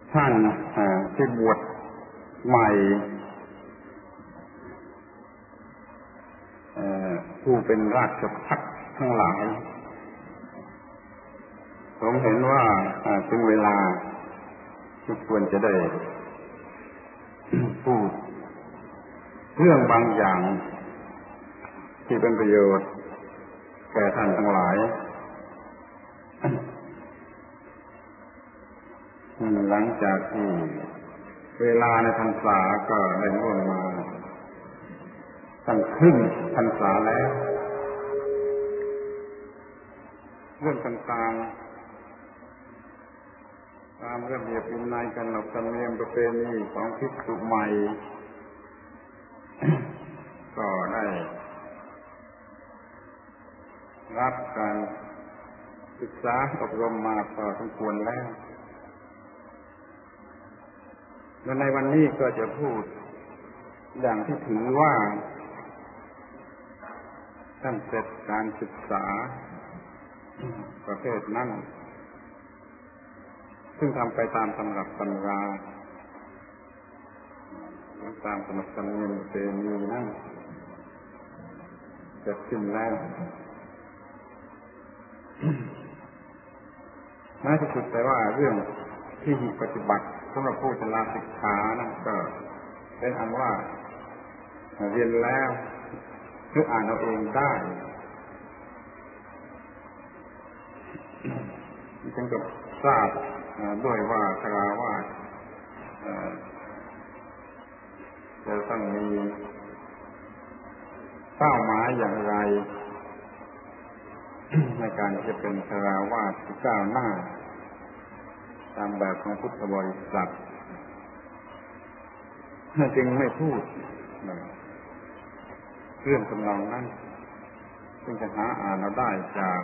ท่านที่บวชใหม่ผู้เป็นราชภัฏทั้งหลายผมเห็นว่าถึงเวลาที่ควรจะได้พูดเรื่องบางอย่างที่เป็นประโยชน์แก่ท่านทั้งหลายหลังจากที่เวลาในพรรษาก็ได้ล่วงมาตั้งครึ่งพรรษาแล้วเรื่องต่างๆตามระเบียบวินัยกันหลักธรรมเนียมประเพณีของภิกษุใหม่ก็ได้รับการศึกษาอบรมมาพอสมควรแล้วและในวันนี้ก็จะพูดอย่างที่ถือว่าท่านเสร็จการศึกษาประเภทนั้นซึ่งทำไปตามตำรับตำราตามขนบธรรมเนียมประเพณีนั้นเสร็จสิ้นแล้วน่าจะสุดแต่ว่าเรื่องที่ปฏิบัติสำหรับผู้จะลาสิกขานั้นก็เป็นอันว่าเรียนแล้วคืออ่านเอาเองได้จึงกับทราบด้วยว่าคฤหัสถ์จะต้องมีเป้าหมายอย่างไรในการที่จะเป็นคฤหัสถ์ที่ก้าวหน้าตามแบบของพุทธบริษัทจึงไม่พูดเรื่องทำนองนั้นซึ่งจะหาอ่านเอาได้จาก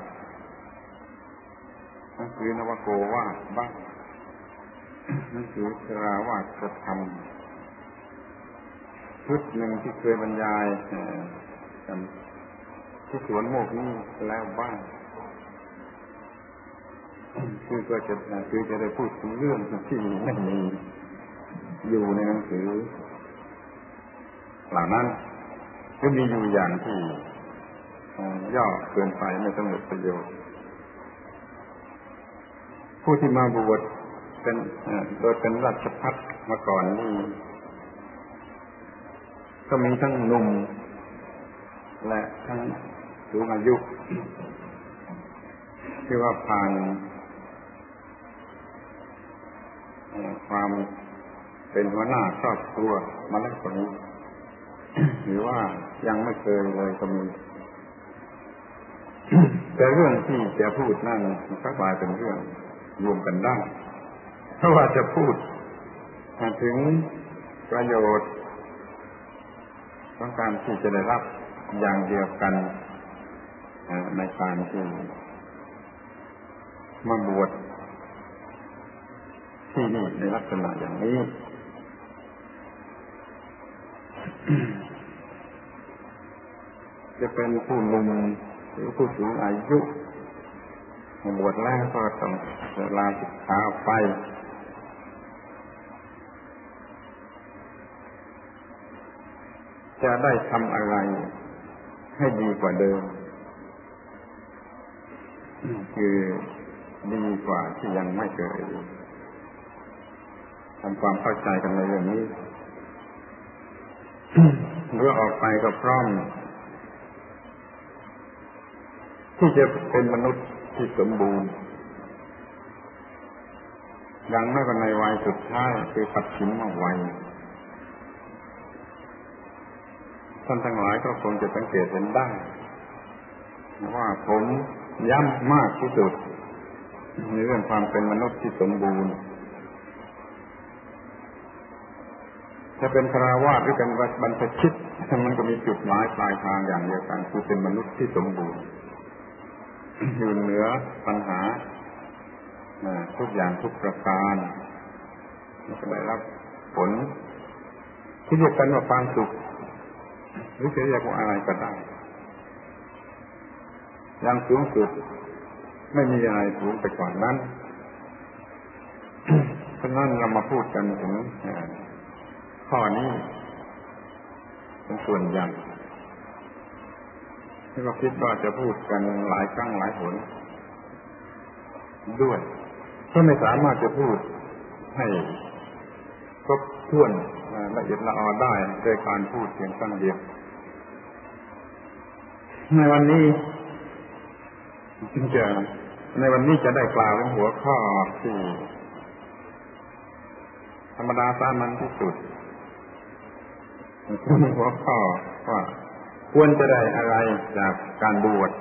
หนังสือนวโกวาทบ้างหนังสือคฤหัสถ์ธรรมชุดหนึ่งที่เคยบรรยายที่สวนโมกนี้แล้วบ้างคือจะได้พูดถึงเรื่องที่ไม่มีอยู่ในหนังสือเหล่านั้นก็มีอยู่อย่างที่ย่อเกินไปไม่สมประโยชน์ผู้ที่มาบวชเป็นโดยเป็นราชภัฏมาก่อนนี่ก็มีทั้งหนุ่มและทั้งสูงอายุที่ว่าผ่านความเป็นหัวหน้าครอบครัวมาแล้วคนนี้หรือว่ายังไม่เคยเลยก็มีแต่เรื่องที่จะพูดนั่นก็กลายเป็นเรื่องรวมกันได้เพราะว่าจะพูดถึงประโยชน์ของการที่จะได้รับอย่างเดียวกันในการที่มาบวชที่นี่ในลักษณะอย่างนี้จะเป็นผู้หนุ่มหรือผู้สูงอายุบวชแล้วก็ต้องลาสิกขาไปจะได้ทำอะไรให้ดีกว่าเดิมคือดีกว่าที่ยังไม่เคยทำความเข้าใจกันในเรื่องนี้เมื่อออกไปก็พร้อมที่จะเป็นมนุษย์ที่สมบูรณ์ยังไม่ก็ในวัยสุดท้ายคือปัจฉิมวัยท่านทั้งหลายก็คงจะสังเกตเห็นได้ว่าผมย้ำมากที่สุดในเรื่องความเป็นมนุษย์ที่สมบูรณ์ถ้าเป็นคฤหัสถ์หรือเป็นบรรพชิตมันก็มีจุดหมายปลายทางอย่างเดียวกันคือเป็นมนุษย์ที่สมบูรณ์อยู่เหนือปัญหาทุกอย่างทุกประการจะได้รับผลที่เรียกกันว่าความสุขหรือจะเรียกว่าอะไรก็ได้อย่างสูงสุดไม่มีอะไรสูงไปกว่านั้นฉะนั้นเรามาพูดกันถึงข้อนี้เป็นส่วนใหญ่ที่เราคิดว่าจะพูดกันหลายครั้งหลายหนด้วยก็ไม่สามารถจะพูดให้ครบถ้วนละเอียดละออได้โดยการพูดเพียงครั้งเดียวในวันนี้จะได้กล่าวถึงหัวข้อที่ธรรมดาสามัญที่สุดหัวข้อว่าควรจะได้อะไรจากการบวช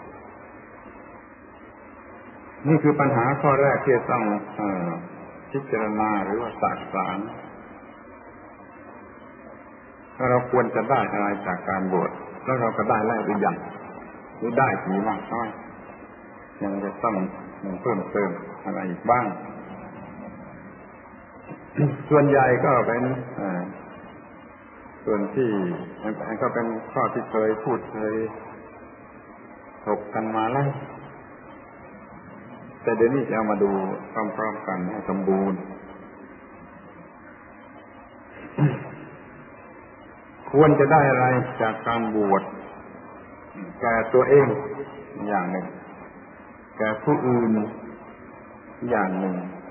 นี่คือปัญหาข้อแรกที่ต้องพิจารณาหรือว่าสักษาว่าเราควรจะได้อะไรจากการบวชแล้วเราก็ได้แล้วหรือยังหรือได้กี่มากน้อยยังจะต้องเพิ่มเติมอะไรอีกบ้างส่วนใหญ่ก็เป็นส่วนที่ก็เป็นข้อที่เคยพูดเคยถกกันมาแล้วแต่เดี๋ยวนี้จะเอามาดูพร้อมๆกันให้สมบูรณ์ควรจะได้อะไรจากการบวชแก่ตัวเองอย่างหนึ่งแก่ผู้อื่นอย่างหนึ่ง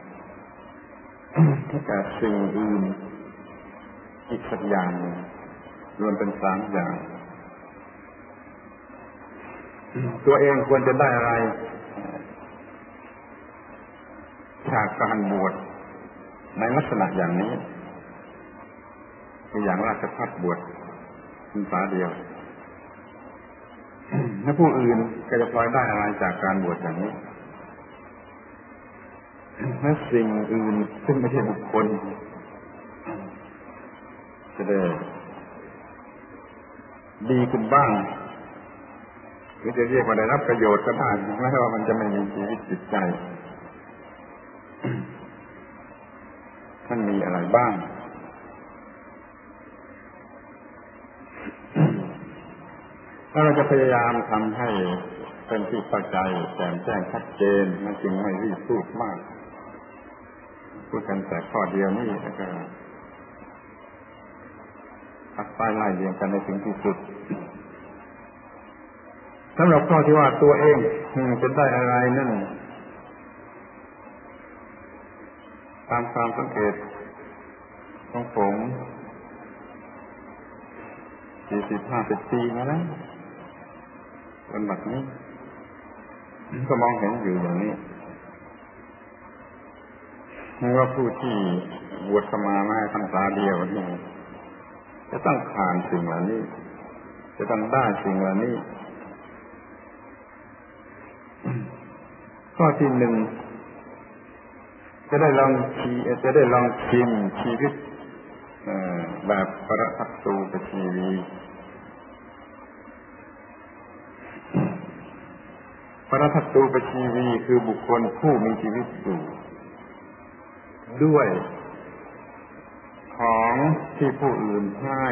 แก่สิ่งอื่นอีกสักอย่างหนึ่งรวมเป็น3อย่างตัวเองควรจะได้อะไรจากการบวชในลักษณะอย่างนี้คืออย่างราชภัฏบวชพรรษาเดียวและผู้อื่นก็จะพลอยได้อะไรจากการบวชอย่างนี้และสิ่งอื่นซึ่งไม่ใช่บุคคลจะได้ดีขึ้นบ้างหรือจะเรียกว่าได้รับประโยชน์ก็ได้แม้ว่ามันจะไม่มีชีวิตจิตใจท่านมีอะไรบ้างถ้าเราจะพยายามทำให้เป็นที่เข้าใจแจ่มแจ้งชัดเจนมันจึงไม่รีบพูดมากพูดกันแต่ข้อเดียวนี่แล้วก็ตัดไปไล่เรียงกันในถึงที่สุดสำหรับข้อที่ว่าตัวเองจะได้อะไรนั่นตามความสังเกตของผม40-50 ปีมาแล้วเป็นแบบนี้ก็มองเห็นอยู่อย่างนี้ว่าผู้ที่บวชเข้ามาแม้พรรษาเดียวนี่จะต้องผ่านสิ่งเหล่านี้จะต้องได้สิ่งเหล่านี้ข้อที่1จะได้ลองชิมชีวิตแบบปรทัตตูปชีวีปรทัตตูปชีวีคือบุคคลผู้มีชีวิตอยู่ด้วยของที่ผู้อื่นให้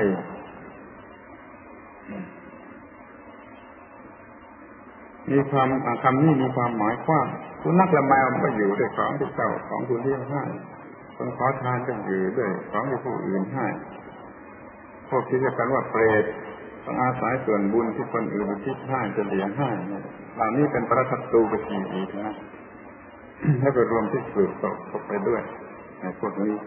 มีความคำนี้มีความหมายกว้างสุนัขและแมวมันก็อยู่ด้วยของที่เจ้าของคุณเลี้ยงให้คนขอทานก็อยู่ด้วยของที่ผู้อื่นให้พวกที่เรียกกันว่าเปรตต้องอาศัยส่วนบุญที่คนอื่นอุทิศให้จะเลี้ยงให้เหล่านี้เป็นปรทัตตูปชีวีนะให้ไปรวมที่สืบต่อเข้าไปด้วยในพวกนี้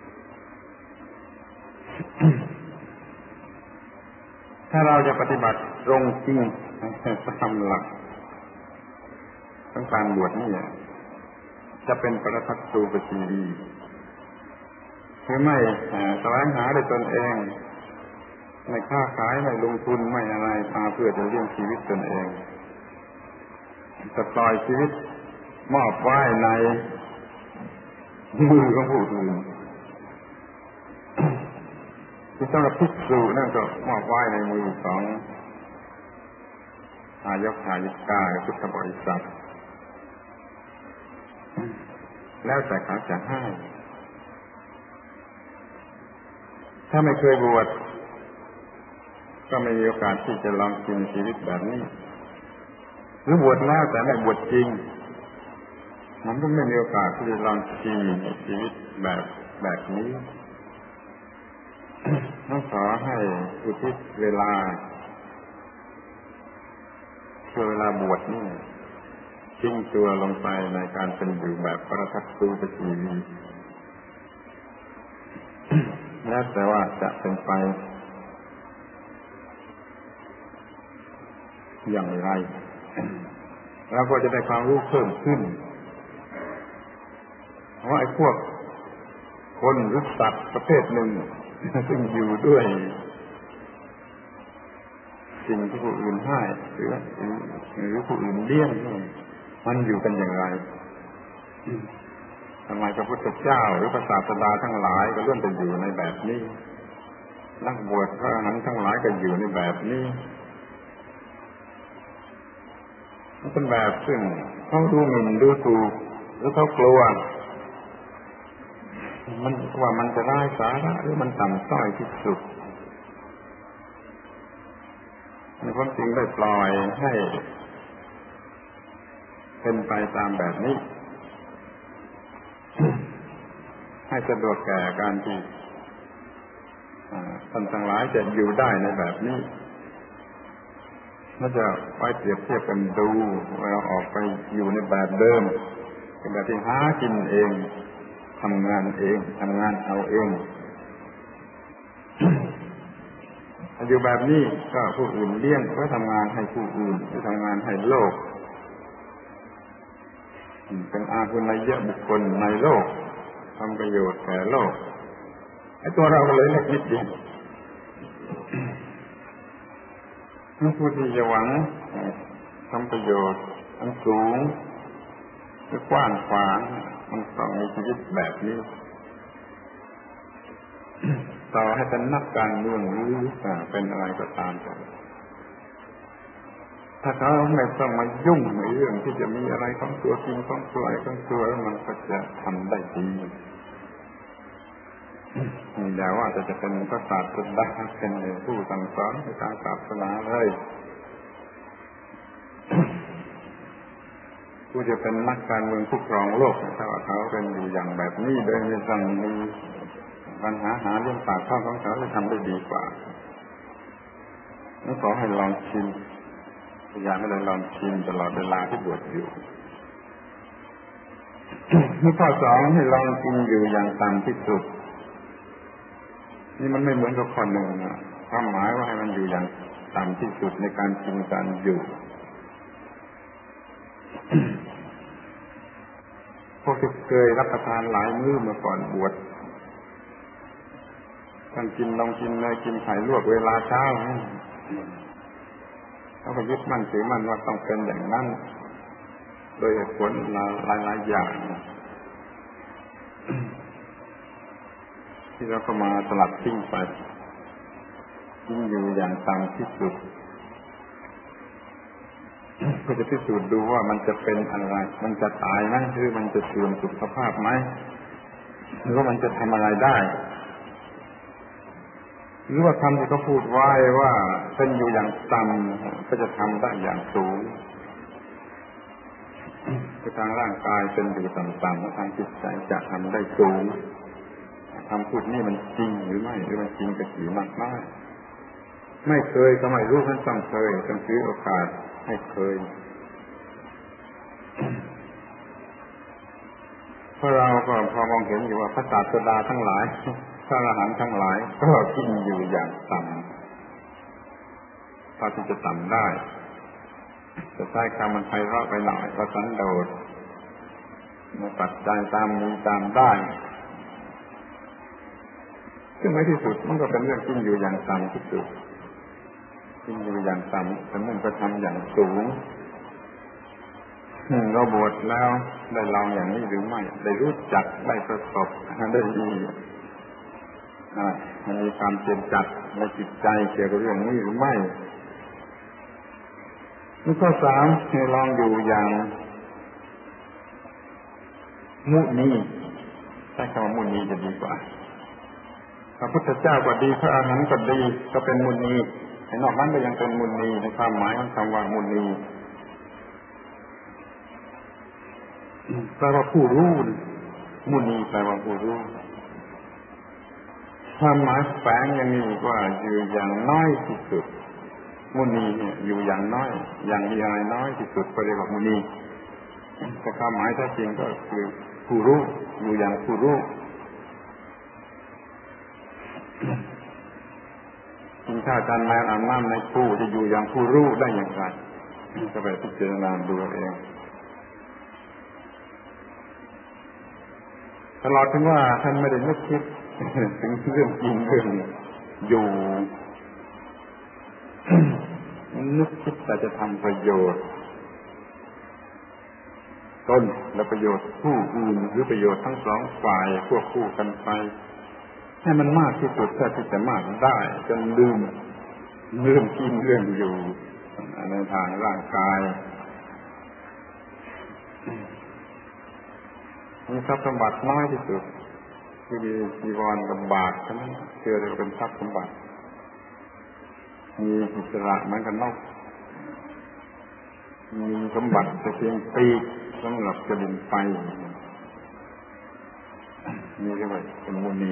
ถ้าเราจะปฏิบัติตรงจริงตามหลักของการบวชนี่จะเป็นปรทัตตูปชีวีคือไม่แสวงหาด้วยตนเองไม่ค้าขายไม่ลงทุนไม่อะไรมาเพื่อจะเลี้ยงชีวิตตนเองจะปล่อยชีวิตมอบไว้ในมือของผู้อื่นที่สำหรับภิกษุนั่นก็มอบไว้ในมือของทายกทายิกาพุทธบริษัทแล้วแต่เขาจะให้ถ้าไม่เคยบวชก็ไม่มีโอกาสที่จะลองชิมชีวิตแบบนี้หรือบวชแล้วแต่ไม่บวชจริงมันก็ไม่มีโอกาสที่จะลองชีวิตแบบนี้ต้องขอให้อุทิศเวลาช่วงเวลาบวชนี่ทิ้งตัวลงไปในการเป็นอยู่แบบปรทัตตูปชีวีแล้วแต่ว่าจะเป็นไปอย่างไรเราก็จะได้ความรู้เพิ่มขึ้นว่าไอ้พวกคนหรือสัตว์ประเภทหนึ่งซึ่งอยู่ด้วยสิ่งที่ผู้อื่นให้หรือผู้อื่นเลี้ยงมันอยู่กันอย่างไรทำไมพระพุทธเจ้าหรือพระศาสดาทั้งหลายก็ล้วนจะอยู่ในแบบนี้นักบวชพระอรหันต์ทั้งหลายก็อยู่ในแบบนี้มันเป็นแบบซึ่งเขาดูหมิ่นดูถูกหรือเขากลัวมันว่ามันจะไร้สาระหรือมันต่ำต้อยที่สุดในความจริงได้ปล่อยให้เป็นไปตามแบบนี้ให้สะดวกแก่การที่ท่านทั้งหลายจะอยู่ได้ในแบบนี้เราจะไปเปรียบเทียบกันดูเราออกไปอยู่ในแบบเดิมเป็นแบบที่หากินเองทำงานเองทำงานเอาเองอยู่แบบนี้ก็ผู้อื่นเลี้ยงก็ทำงานให้ผู้อื่นก็ทำงานให้โลกเป็นอาภุนยบุคคลในโลกทำประโยชน์แก่โลกไอ้ตัวเราก็เลยเล็กนิดเดียวผู้ที่จะหวังทำประโยชน์อันสูงหรือกว้างขวางมันต้องมีชีวิตแบบนี้ต่อให้เป็นนักการเมืองหรือเป็นอะไรก็ตามแต่ถ้าเขาไม่ต้องมายุ่งในเรื่องที่จะมีอะไรของตัวจริงของตัวอะไรของตัวแล้วมันก็จะทำได้ดีอย่าว่าจะเป็นพระศาสดาเป็นผู้สั่งสอนในทางศาสนาเลยผู้จะเป็นนักการเมืองผู้ครองโลกถ้าว่าเขาเป็นอยู่อย่างแบบนี้โดยไม่ต้องมีปัญหาหาเรื่องปากท้องของเขาจะทำได้ดีกว่าขอให้ลองชิมพยายามให้เราลองชิมตลอดเวลาที่บวชอยู่ข้อสองให้ลองกินอยู่อย่างต่ำที่สุดนี่มันไม่เหมือนกับข้อหนึ่งความหมายว่าให้มันอยู่อย่างต่ำที่สุดในการกินการอยู่พวกที่เคยรับประทานหลายมื้อมาก่อนบวชท่านกินเนยกินไข่ลวกเวลาเช้าเขาก็ยึดมั่นถือมั่นว่าต้องเป็นอย่างนั้นโดยเหตุผลหลายอย่างที่เราก็มาสลัดทิ้งไปกินอยู่อย่างต่ำที่สุดก็จะพิสูจน์ดูว่ามันจะเป็นอะไรมันจะตายไหมหรือมันจะเสื่อมสุขภาพไหมหรือว่ามันจะทำอะไรได้หรือว่าคำที่เขาพูดไว้ว่าเป็นอยู่อย่างต่ำก็จะทำได้อย่างสูงคือทางร่างกายเป็นอยู่ต่ำๆทางจิตใจจะทำได้สูงคำพูดนี่มันจริงหรือไม่หรือมันจริงกับกี่มากน้อยไม่เคยก็ไม่รู้ท่านต้องเคยต้องถือโอกาสให้เคยเพราะเราก็พอมองเห็นอยู่ว่าพระศาสดาทั้งหลายพระอรหันต์ทั้งหลายก็กินอยู่อย่างต่ำพอที่จะต่ำได้จะใช้คำมันไพเราะไปหน่อยก็สันโดษมาปัจจัยตามมีตามได้ซึ่งในที่สุดมันก็เป็นเรื่องกินอยู่อย่างต่ำที่สุดกินอยู่อย่างต่ำแต่มันก็ทำอย่างสูงเราบวชแล้วได้ลองอย่างนี้หรือไม่ได้รู้จักได้ประสบได้มีความเปลี่ยนจัดในจิตใจเกี่ยวกับเรื่องนี้หรือไม่ข้อสามให้ลองอยู่อย่างมุนีใช้คำว่ามุนีจะดีกว่าพระพุทธเจ้าก็ดีพระอรหันต์ก็ดีก็เป็นมุนีไอ้นอกนั้นก็ยังเป็นมุนีในความหมายของคำว่ามุนีแปลว่าผู้รู้มุนีแปลว่าผู้รู้ความหมายแฝงอย่างนี้ว่าอยู่อย่างน้อยที่สุดมุนีเนี่ยอยู่อย่างน้อยอย่างมีอะไรน้อยที่สุดก็เรียกว่ามุนีแต่ความหมายแท้จริงก็คือผู้รู้อยู่อย่างผู้รู้จริงถ้าอาจารย์แมนอาบน้ำในผู้จะอยู่อย่างผู้รู้ได้อย่างไรก็ไปพิจารณาดูเองตลอดถึงว่าท่านไม่ได้นึกคิดถึงเรื่องจริงเรื่องอยู่นึกคิดแต่จะทำประโยชน์ตนและประโยชน์ผู้อื่นหรือประโยชน์ทั้งสองฝ่ายควบคู่กันไปให้มันมากที่สุดเท่าที่จะมากได้จนลืมกินเรื่องอยู่ในทางร่างกายมีทรัพย์สมบัติน้อยที่สุดที่มีจีวรกับบาทเท่านั้นเชื่อเลยว่าเป็นทรัพย์สมบัติมีอิสระเหมือนกันนกมีสมบัติแต่เพียงปีกสำหรับจะบินไปนี่เรียกว่าเป็นมุนี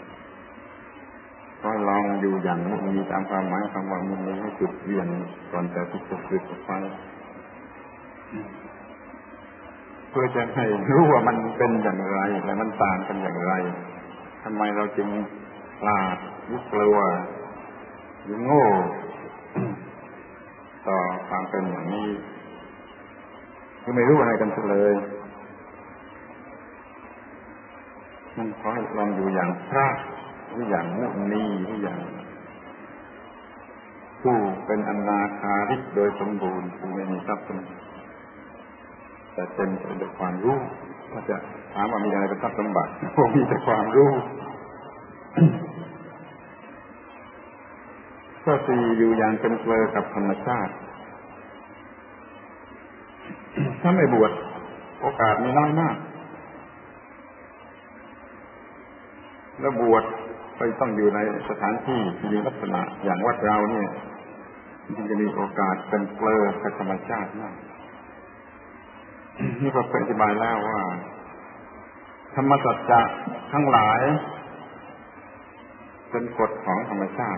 ก็ลองอยู่อย่างมุนีตามความหมายคำว่ามุนีให้จุดเวียนก่อนแต่ที่จะสึกไปเพื่อจะให้รู้ว่ามันเป็นอย่างไรและมันต่างกันอย่างไรทำไมเราจึงพลาดหรือกลัวหรือโง่ต่อความเป็นอย่างนี้คือไม่รู้อะไรกันเลยมันขอให้ลองอยู่อย่างพระหรืออย่างมุนีหรืออย่างผู้เป็นอนาคาริกโดยสมบูรณ์ผู้ไม่มีทรัพย์สมบัติแต่เต็มไปด้วยความรู้ถ้าจะถามว่ามีอะไรเป็นทรัพย์สมบัติพวกมีแต่ความรู้ข้อสี่อยู่อย่างเป็นเกลอกับธรรมชาติถ้าไม่บวชโอกาสมีน้อยมากแล้วบวชไปต้องอยู่ในสถานที่ที่มีลักษณะอย่างวัดเราเนี่ยจึงจะมีโอกาสเป็นเกลอกับธรรมชาติมากนี่ก็อธิบายแล้วว่าธรรมสัจจะทั้งหลายเป็นกฎของธรรมชาติ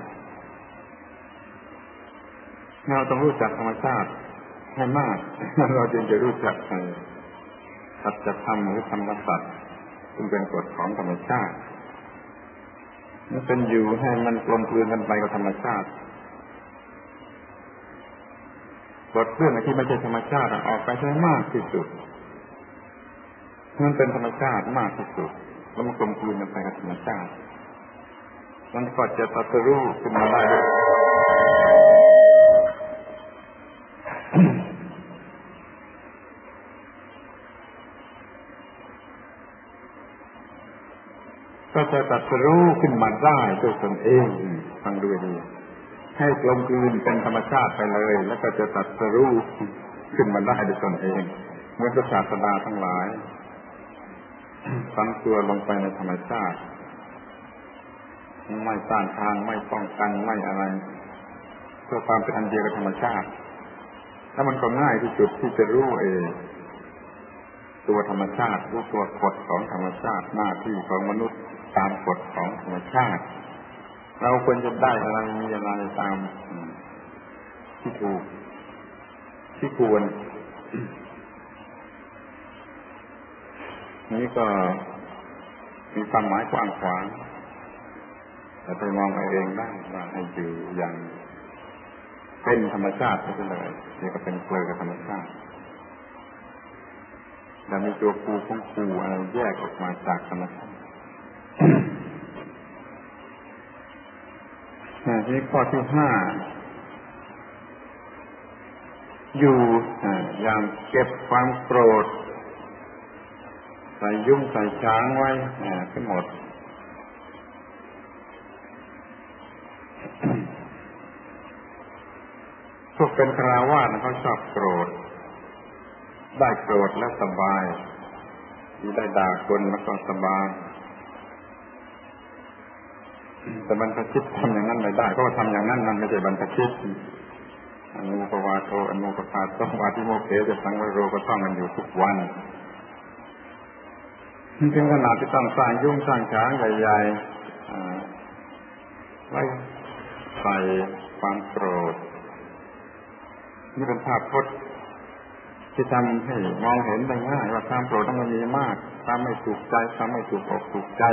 เราต้องรู้จักธรรมชาติให้มากเราจึงจะรู้จักสัจธรรมหรือธรรมสัจซึ่งเป็นกฎของธรรมชาติมันเป็นอยู่ให้มันกลมกลืนกันไปกับธรรมชาติกฎเรื่องที่ไม่ใช่ธรรมชาติออกไปให้มากที่สุดมันเป็นธรรมชาติมากที่สุดแล้วมันกลมกลืนกันไปกับธรรมชาติมันก็จะตรัสรู้ขึ้นมาได้ก็จะตรัสรู้ขึ้นมาได้ด้วยตนเองฟังดูดีให้กลมกลืนเป็นธรรมชาติไปเลยแล้วก็จะตรัสรู้ขึ้นมาได้ด้วยตนเองเหมือนศาสดาทั้งหลายฝังตัวลงไปในธรรมชาติไม่ต้านทานไม่ป้องกันไม่อะไรเพื่อความเป็นอันเดียวกับธรรมชาติแล้วมันก็ง่ายที่สุดที่จะรู้ตัวธรรมชาติรู้ตัวกฎของธรรมชาติหน้าที่ของมนุษย์ตามกฎของธรรมชาติเราควรจะได้อะไรมีอะไรตามที่ถูกที่ควรนี้ก็มีความหมายกว้างขวางแต่ไปมองเอาเองได้ว่าให้อยู่อย่างเป็นธรรมชาติไปเลยนี่ก็เป็นเกลือกับธรรมชาติแต่มีตัวครูของครูอะไรแยกออกมาจากธรรมชาตินี่ข้อที่ห้าอยู่อย่างเก็บความโกรธใส่ยุ่งใส่ช้างไว้ทั้งหมดพวกเป็นฆราวาสเขาชอบโกรธได้โกรธแล้วสบายที่ได้ด่าคนแล้วก็สบายแต่บรรพชิตทำอย่างนั้นไม่ได้เพราะทำอย่างนั้นมันไม่ใช่บรรพชิตอนุปวาโทอนุปปาโตวาทิโมเขจะสังวโรก็ต้องกันอยู่ทุกวันถึงขนาดที่ต้องสร้างยุ่งสร้างช้างใหญ่ๆไว้ใส่ความโกรธนี่เป็นภาพพจน์ที่ทำให้มองเห็นได้ง่ายว่าความโกรธมันมีมากความไม่ถูกใจความไม่ถูกอกถูกใจ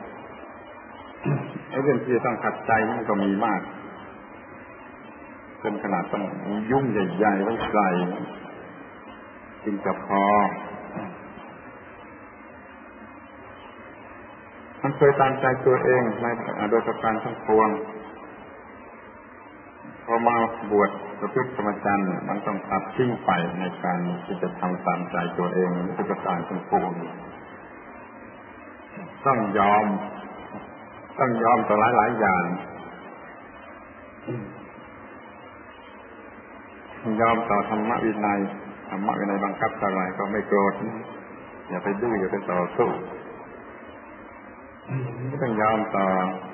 ไอ้เรื่องที่ต้องขัดใจมันก็มีมากจนขนาดต้องยุ่งใหญ่ๆไว้ใส่จึงจะพอมันเคยตามใจตัวเองในโดยประการทั้งปวงพอมาบวชประพฤติพรหมจรรย์มันต้องตัดทิ้งไปในการที่จะทำตามใจตัวเองโดยประการทั้งปวงต้องยอมต่อหลายอย่างยอมต่อธรรมวินัยบังคับอะไรก็ไม่โกรธอย่าไปดื้ออย่าไปต่อสู้ไม่ต้องยอมต่อ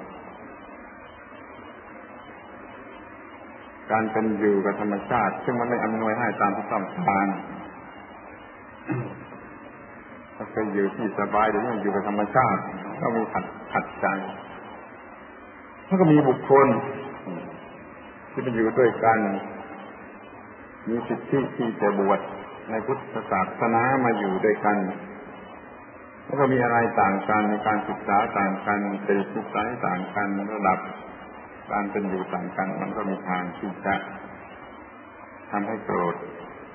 การเป็นอยู่กับธรรมชาติซึ่งมันไม่อำนวยให้ตามที่ต้องการถ้าเคยอยู่ที่สบายหรือไม่อยู่กับธรรมชาติก็มีขัดใจแล้วก็มีบุคคลที่เป็นอยู่ด้วยกันมีสิทธิที่จะบวชในพุทธศาสนามาอยู่ด้วยกันแล้วก็มีอะไรต่างกันในการศึกษาต่างกันจริตนิสัยต่างกันระดับการเป็นอยู่ต่างกันมันก็มีทางที่จะทำให้โกรธ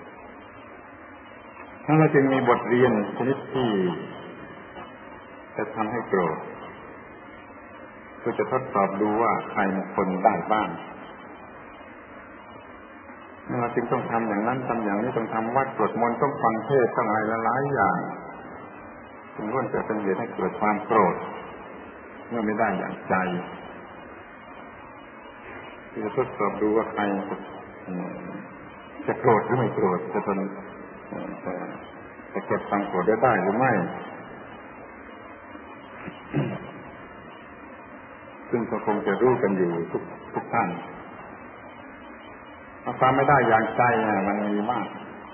ทั้งนั้นจึงมีบทเรียนชนิดที่จะทำให้โกรธเพื่อจะทดสอบดูว่าใครเป็นคนได้บ้างเราจึงต้องทำอย่างนั้นทำอย่างนี้ต้องทำวัดสวดมนต์ต้องฟังเทศน์ต้องอะไรหลายอย่างจึงล้วนจะเป็นเหตุให้เกิดความโกรธเมื่อไม่ได้อย่างใจที่จะทดสอบดูว่าใครจะโกรธหรือไม่โกรธจะเก็บความโกรธได้หรือไม่ซึ่งก็คงจะรู้กันอยู่ทุกท่านความไม่ได้อย่างใจมันมีมาก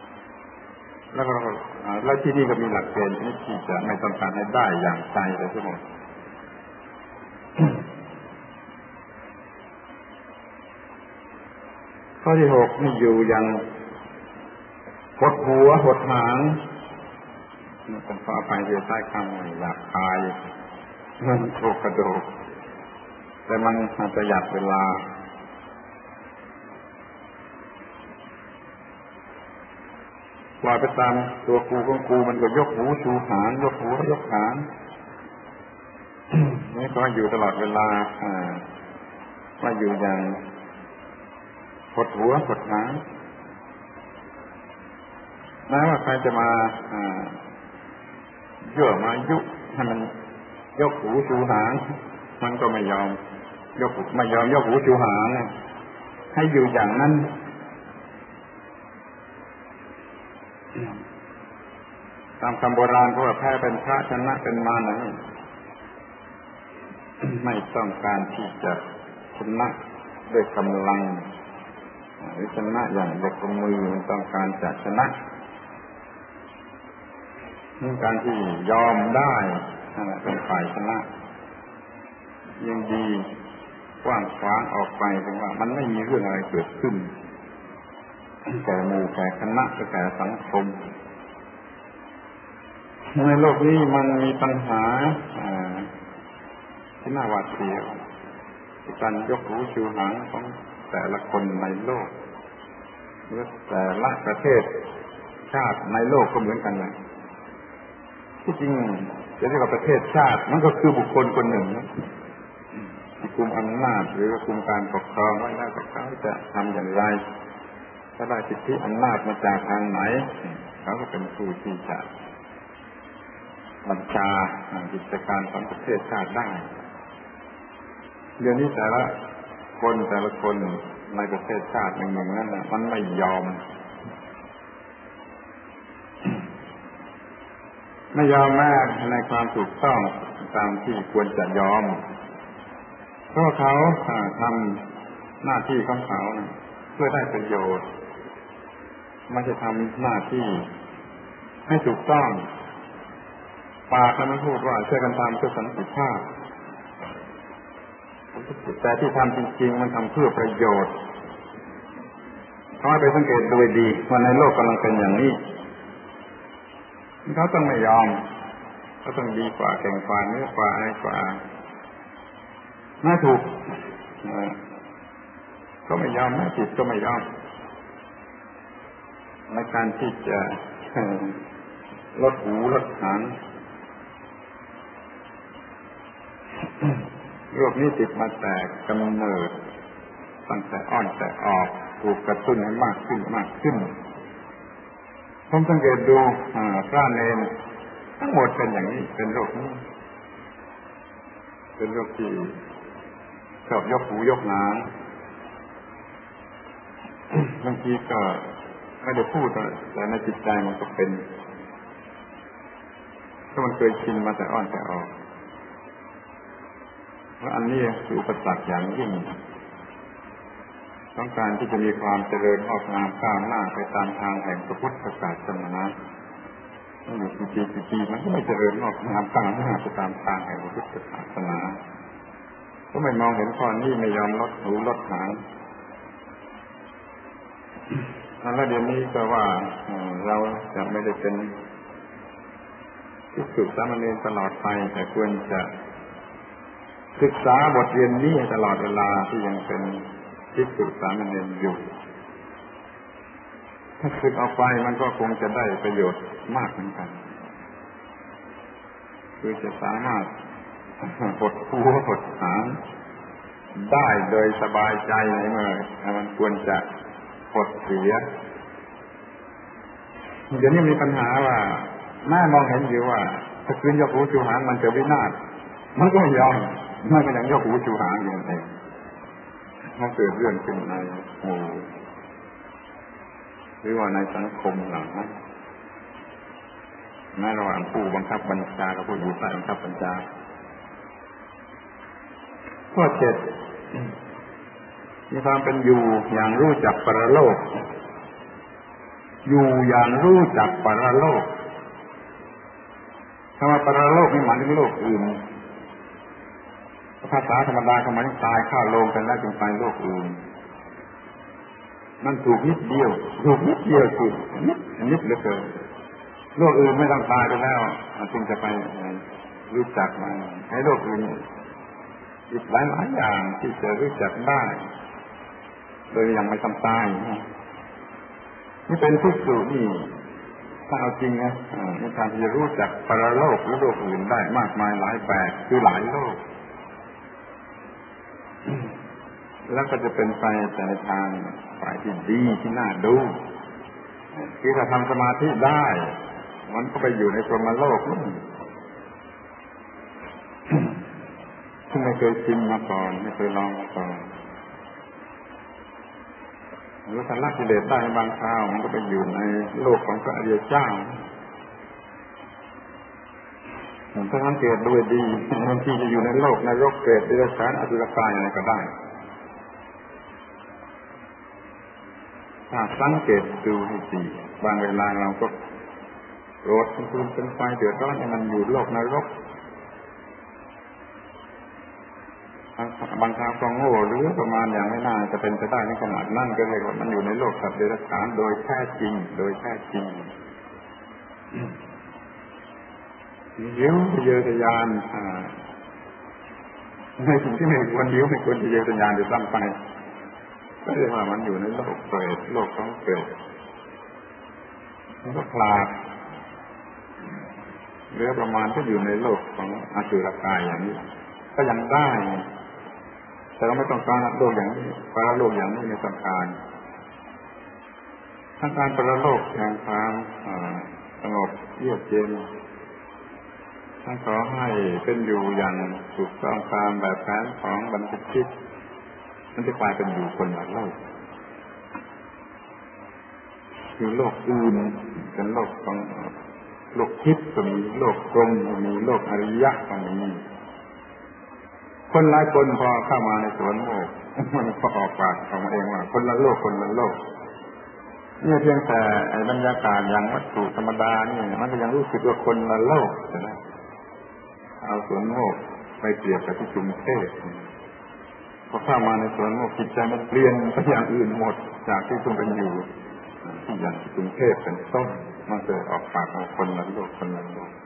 แล้วที่นี่ก็มีหลักเกณฑ์ที่จะไม่ต้องการให้ได้อย่างใจเลยทั้งหมดข้อที่ 6นี่อยู่อย่างหดหัวหดหางนี่เป็นข้อไปที่ใต้คำหยาบคายมันโกระโดดแต่มันประหยัดเวลาว่าไปตามตัวกูของกูมันก็ยกหูชูหางยกหัวยกหางนี่ก็อยู่ตลอดเวลาว่าอยู่อย่างหดหัวหดหางแม้ว่าใครจะมายั่วมายุให้มันยกหูชูหางมันก็ไม่ยอมยกหูชูหางให้อยู่อย่างนั้นตามคำโบราณเขาว่าแพ้เป็นพระชนะเป็นมารนะไม่ต้องการที่จะชนะด้วยกำลังหรือชนะอย่างเด็กกับมือต้องการจะชนะการที่ยอมได้เป็นฝ่ายชนะยิ่งดีกว้างขวางออกไปถึงว่ามันไม่มีเรื่องอะไรเกิดขึ้นแก่หมู่แก่คณะแก่สังคมในโลกนี้มันมีปัญหาที่น่าหวาดเสียวการยกหูชูหางของแต่ละคนในโลกหรือแต่ละประเทศชาติในโลกก็เหมือนกันเลยที่จริงจะเรียกว่าประเทศชาติมันก็คือบุคคลคนหนึ่งที่กุมอำนาจหรือกุมการปกครองไว้แล้วเขาจะทำอย่างไรถ้าได้สิทธิอำนาจมาจากทางไหนเขาก็เป็นผู้ที่จะบัญชากิจการของประเทศชาติได้เดี๋ยวนี้แต่ละคนในประเทศชาติหนึ่งนั้นมันไม่ยอมแม้ในความถูกต้องตามที่ควรจะยอมเพราะเขาทำหน้าที่ของเขาเพื่อได้ประโยชน์ไม่ใช่ทำหน้าที่ให้ถูกต้องปากมันพูดว่าช่วยกันทำเพื่อสันติภาพแต่ที่ทำจริงๆมันทำเพื่อประโยชน์เขาไปสังเกตดูดีว่าในโลกกำลังเป็นอย่างนี้เขาต้องไม่ยอมเขาต้องดีกว่าเก่งกว่าเนื้อกว่าอะไรกว่าน่าถูกก็ไม่ยอมน่าผิดก็ไม่ยอมในการที่จะลดหูลดหางโรคนี้ติดมาแต่กำเนิดตั้งแต่อ้อนแต่ออกถูกกระตุ้นให้มากขึ้นมากขึ้นผมสังเกตดูพระเนรทั้งหมดเป็นอย่างนี้เป็นโรคนี้เป็นโรคที่ชอบยกหูยกหางบางทีก็ไม่ได้พูดแต่ในจิตใจมันก็เป็นถ้ามันเคยชินมาแต่อ้อนแต่ออกเพราะอันนี้คืออุปสรรคอย่างยิ่งต้องการที่จะมีความเจริญงอกงามก้าวหน้าไปตามทางแห่งพระพุทธศาสนามันอยู่กี่ปีมันก็ไม่เจริญงอกงามก้าวหน้าไปตามทางแห่งพระพุทธศาสนาก็ไม่มองเห็นข้อนี้ไม่ยอมลดหูลดหางแล้วเดี๋ยวนี้ก็ว่าเราจะไม่ได้เป็นภิกษุสามเณรตลอดไปแต่ควรจะศึกษาบทเรียนนี้ตลอดเวลาที่ยังเป็นภิกษุสามเณรอยู่ถ้าศึกออกไปมันก็คงจะได้ประโยชน์มากเหมือนกันคือจะสามารถหดหูหดหางได้โดยสบายใจในเมื่อมันควรจะหดเสียเดี๋ยวนี้มีปัญหาว่าแม่มองเห็นอยู่ว่าถ้าคืนยกหูชูหางมันจะวินาศมันก็ไม่ยอมมันก็ยังยกหูชูหางอยู่เองมันเกิดเรื่องขึ้นในหมู่หรือว่าในสังคมหลังนั้นแม้ระหว่างผู้บังคับบัญชากับผู้อยู่ใต้บังคับบัญชาข้อ 7มีความเป็นอยู่อย่างรู้จักปรโลกอยู่อย่างรู้จักปรโลกคำว่าปรโลกนี่หมายถึงโลกอื่นภาษาธรรมดาเขาหมายถึงตายข้าวโลงกันแล้วจึงไปโลกอื่นนั่นถูกนิดเดียวถูกนิดเดียวคือนิดเหลือเกินโลกอื่นไม่ต้องตายไปแล้วจึงจะไปรู้จักมันให้โลกอื่นอีกหลายอย่างที่จะรู้จักได้โดยยังไม่ต้องตายนี่เป็นภิกษุนี่ถ้าเอาจริงนะในการที่จะรู้จักปรโลกหรือโลกอื่นได้มากมายหลายแบบคือหลายโลกแล้วก็จะเป็นไปแต่ในทางฝ่ายที่ดีที่น่าดูคือถ้าทำสมาธิได้มันก็ไปอยู่ในพรหมโลกนู่นที่ไม่เคยชินมาก่อนไม่เคยลองมาก่อนหรือถ้าละกิเลสได้บางคราวมันก็ไปอยู่ในโลกของพระอริยเจ้าถ้าสังเกตดูดีบางทีจะอยู่ในโลกนรกเปรตเดรัจฉานอสุรกายอะไรก็ได้ถ้าสังเกตดูให้ดีบางเวลาเราก็โกรธเป็นไฟเดือดร้อนให้มันอยู่โลกนรกบางครั้งก็โง่หรือประมาณอย่างไม่น่าจะเป็นไปได้ในขนาดนั้นก็เรียกว่ามันอยู่ในโลกสัตว์เดรัจฉานโดยแท้จริงหิวทะเยอทะยานในสิ่งที่ไม่ควรหิวไม่ควรทะเยอทะยานจะซ้ำไปก็เรียกว่ามันอยู่ในโลกเปรตโลกของเปรตมันก็พลาดหรือประมาณก็อยู่ในโลกของอสุรกายอย่างนี้ก็ยังได้แต่เราไม่ต้องการโลกอย่างนี้ปรโลกอย่างนี้ไม่ต้องการทั้งการปรโลกแห่งความสงบเยือกเย็นท่านขอให้เป็นอยู่อย่างถูกต้องตามแบบแผนของบรรพชิตมันจะกลายเป็นอยู่คนละโลกคือโลกอื่นเป็นโลกของโลกทิพย์ก็มีโลกกลมก็มีโลกอริยะก็มีคนหลายคนพอเข้ามาในสวนโมกมันก็ออกปากของมันเองว่าคนละโลกนี่เพียงแต่บรรยากาศอย่างวัตถุธรรมดานี่มันก็ยังรู้สึกว่าคนละโลกนะเอาสวนโมกไปเปรียบกับที่กรุงเทพพอเข้ามาในสวนโมกจิตใจมันเปลี่ยนไปอย่างอื่นหมดจากที่คุณเป็นอยู่ที่อย่างกรุงเทพเป็นต้นมันเกิดออกปากของคนละโลกคนละโลก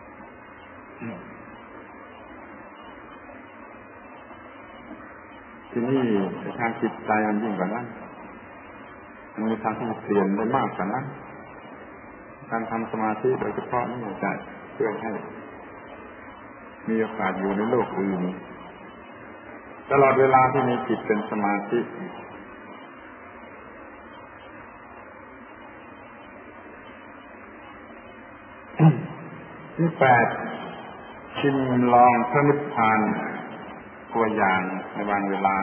ที่นี่ทางจิตใจมันยิ่งกว่านั้นมันมีทางที่เปลี่ยนได้มากกว่านั้นการทำสมาธิโดยเฉพาะนี่จะช่วยให้มีโอกาสอยู่ในโลกอื่นตลอดเวลาที่มีจิตเป็นสมาธิที่8ชิมลองพระนิพพานตัวอย่างในบางเวลา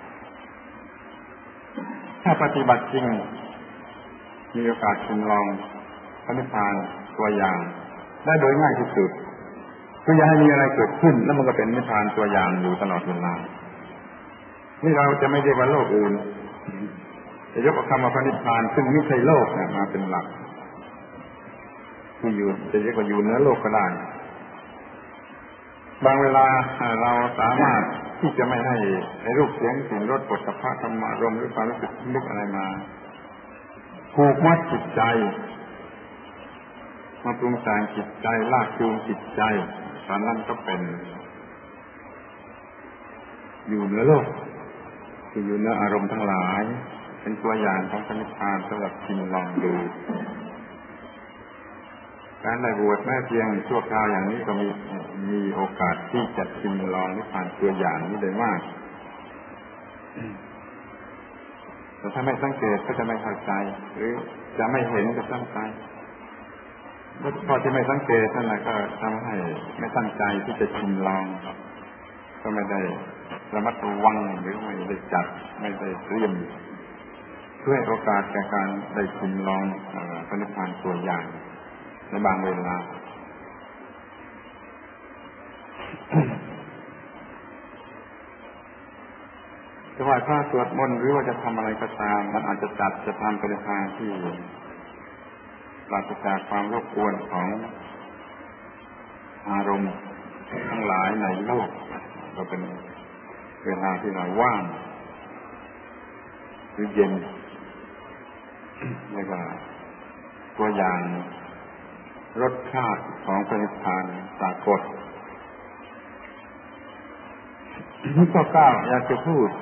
ถ้าปฏิบัติจริงมีโอกาสชิมลองพระนิพพานตัวอย่างได้โดยง่ายที่สุดคืออย่าให้มีอะไรเกิดขึ้นแล้วมันก็เป็นนิพพานตัวอย่างอยู่ตลอดเวลานี่เราจะไม่เรียกว่าโลกอื่นจะยกคำว่าพระนิพพานซึ่งไม่ใช่โลกมาเป็นหลักที่อยู่จะเรียกว่าอยู่เหนือโลกก็ได้บางเวลาเราสามารถที่จะไม่ให้รูปเสียงกลิ่นรสโผฏฐัพพะธรรมารมณ์หรือความรู้สึกนึกอะไรมาผูกมัดจิตใจมาปรุงแต่งจิตใจลากจูงจิตใจตอนนั้นก็เป็นอยู่เหนือโลกคืออยู่เหนืออารมณ์ทั้งหลายเป็นตัวอย่างของพระนิพพานสำหรับชิมลองดูการได้บวชแม้เพียงชั่วคราวอย่างนี้ก็มีโอกาสที่จะชิมลองนิพพานตัวอย่างนี้ได้มากแต่ถ้าไม่สังเกตก็จะไม่เข้าใจหรือจะไม่เห็นจะตั้งใจพอที่ไม่สังเกตนั่นแหละก็ทำให้ไม่ตั้งใจที่จะชิมลองก็ไม่ได้ระมัดระวังหรือไม่ได้จัดไม่ได้เตรียมเพื่อให้โอกาสแก่การได้ชิมลองพระนิพพานตัวอย่างในบางเวลาจะไหว้พระสวดมนต์หรือว่าจะทำอะไรก็ตามมันอาจจะจัดจะทำไปในทางที่ปราศจากความรบกวนของอารมณ์ทั้งหลายในโลกก็เป็นเวลาที่เราว่างหรือเย็นแล้วก็ตัวอย่างรสชาติของพระนิพพานปรากฏนี่ข้อ9อยากจะพูด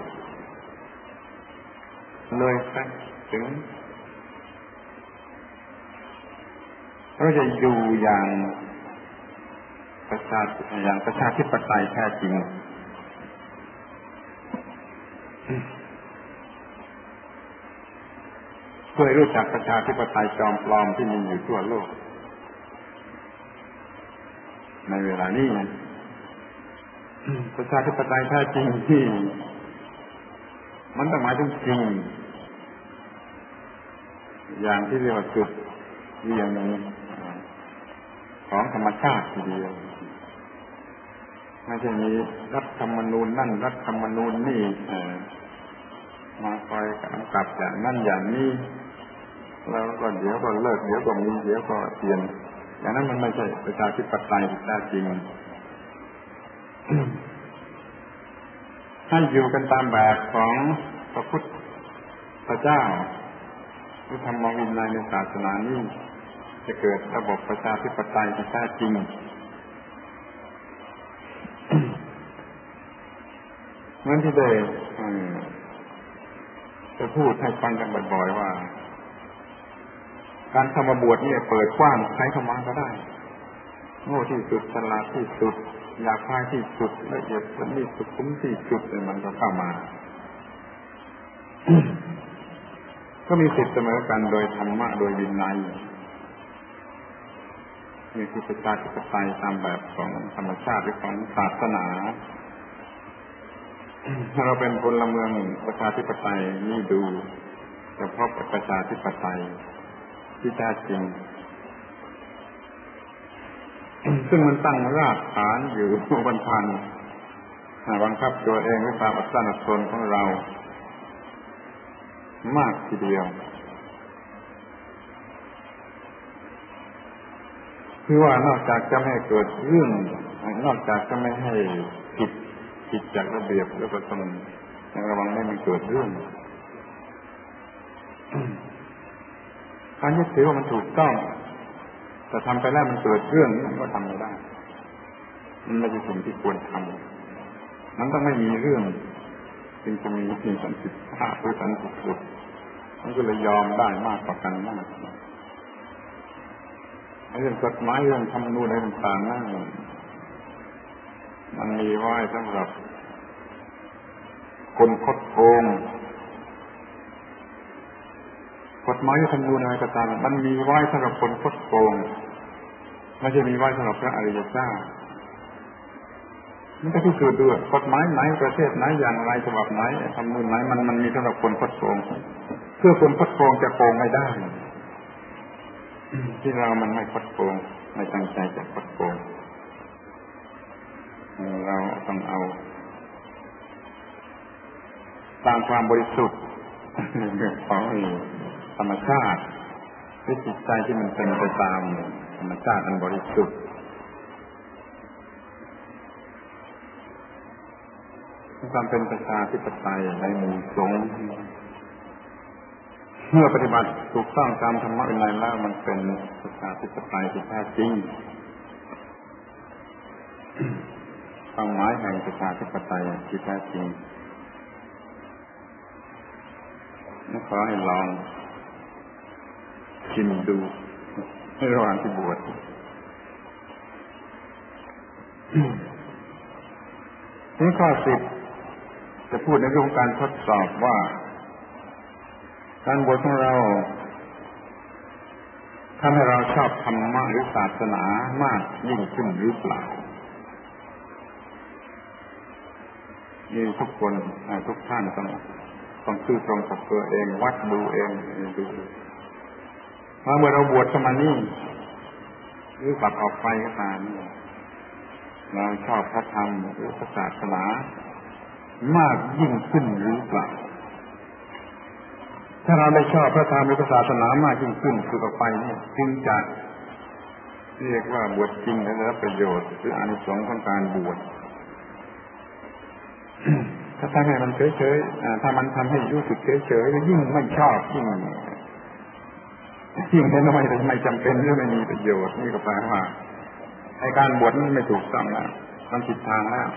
เลยสักถึงเราจะอยู่อย่างประชาธิปไตยแท้จริงเพื่อรู้จักประชาธิปไตยจอมปลอมที่มีอยู่ทั่วโลกในเวลานี้ประชาธิปไตยแท้จริงที่มันต้องหมายถึงจริงอย่างที่เรียกว่าจุดเวียงของธรรมชาติทีเดียวไม่ใช่มีรัฐธรรมนูญนั่นรัฐธรรมนูญนี่มาคอยกำกับอย่างนั่นอย่างนี้แล้วก็เดี๋ยวก็เลิกเดี๋ยวก็มีเดี๋ยวก็เปลี่ยนอย่างนั้นมันไม่ใช่ประชาธิปไตยแท้จริงให้อยู่กันตามแบบของพระพุทธเจ้าหรือธรรมวินัยในศาสนานี้จะเกิดระบบประชาธิปไตยที่แท้จริงเหมือนที่ได้จะพูดให้ฟังกันบ่อยๆว่าการเข้ามาบวชนี่เปิดกว้างใครเข้ามาก็ได้โง่ที่สุดฉลาดที่สุดอยากพายที่สุดละเอียดละเอียดสุขุมที่สุดมันก็เข้ามาก็มีสิทธิเสมอกันโดยธรรมะโดยวินัยมีคือประชาธิปไตยตามแบบของธรรมชาติหรือของศาสนาถ้าเราเป็นพลเมืองประชาธิปไตยนี่ดูจะพบประชาธิปไตยที่แท้จริงซึ่งมันตั้งรากฐานอยู่บนพันบังคับตัวเองด้วยความอดกลั้นอดทนของเรามากทีเดียวคือว่านอกจากจะไม่ให้เกิดเรื่องนอกจากจะไม่ให้ผิดจากระเบียบแล้วก็ต้องระวังไม่มีเกิดเรื่องการยึดถือว่ามันถูกต้องแต่ทำไปแล้วมันเกิดเรื่องก็ทำไม่ได้มันไม่ใช่สิ่งที่ควรทำมันต้องไม่มีเรื่องจึงจะมีสันติภาพหรือสันติสุขมันก็เลยยอมได้มากกว่ากันมากเรื่องกฎหมายเรื่องธรรมนูญอะไรต่างๆนั่นมันมีไว้สำหรับคนคดโกงกฎหมายธรรมนูญอะไรก็ตามมันมีไว้สำหรับคนคดโกงไม่ใช่มีไว้สำหรับพระอริยเจ้ามันก็พิสูจน์ด้วยกฎหมายไหนประเทศไหนอย่างไรฉบับไหนธรรมนูญไหนมันมีสำหรับคนคดโกงเพื่อคนคดโกงจะโกงไม่ได้ที่เรามันไม่คดโกงไม่ตั้งใจจะคดโกงเราต้องเอาตามความบริสุทธิ์เรื่องของธรรมชาติที่จิตใจที่มันเป็นไปตามธรรมชาติอันบริสุทธิ์ความเป็นประชาธิปไตยในหมู่สงฆ์เมื่อปฏิบัติถูกต้องตามธรรมะวินัยแล้วมันเป็นประชาธิปไตยที่แท้จริงความหมายแห่งประชาธิปไตยที่แท้จริงขอให้ลองชิมดูในระหว่างที่บวชนี่ข้อ10จะพูดในเรื่องการทดสอบว่าการบวชของเราทำให้เราชอบธรรมะหรือศาสนามากยิ่งขึ้นหรือเปล่านี่ทุกคนทุกท่านต้องซื่อตรงกับตัวเองวัดดูเองดูว่าเมื่อเราบวชเข้ามานี่หรือกลับออกไปก็ตามเราชอบพระธรรมหรือศาสนามากยิ่งขึ้นหรือเปล่าถ้าเราได้ชอบพระธรรมหรือศาสนามากยิ่งขึ้นคือต่อไปนี่จึงจะเรียกว่าบวชจริงและได้รับประโยชน์หรืออานิสงส์ของการบวชถ้าทำให้มันเฉยๆถ้ามันทำให้รู้สึกเฉยๆยิ่งไม่ชอบยิ่งเห็นว่าไม่จำเป็นหรือไม่มีประโยชน์นี่ก็แปลว่าไอ้การบวชมันไม่ถูกต้องแล้วมันผิดทางแล้ว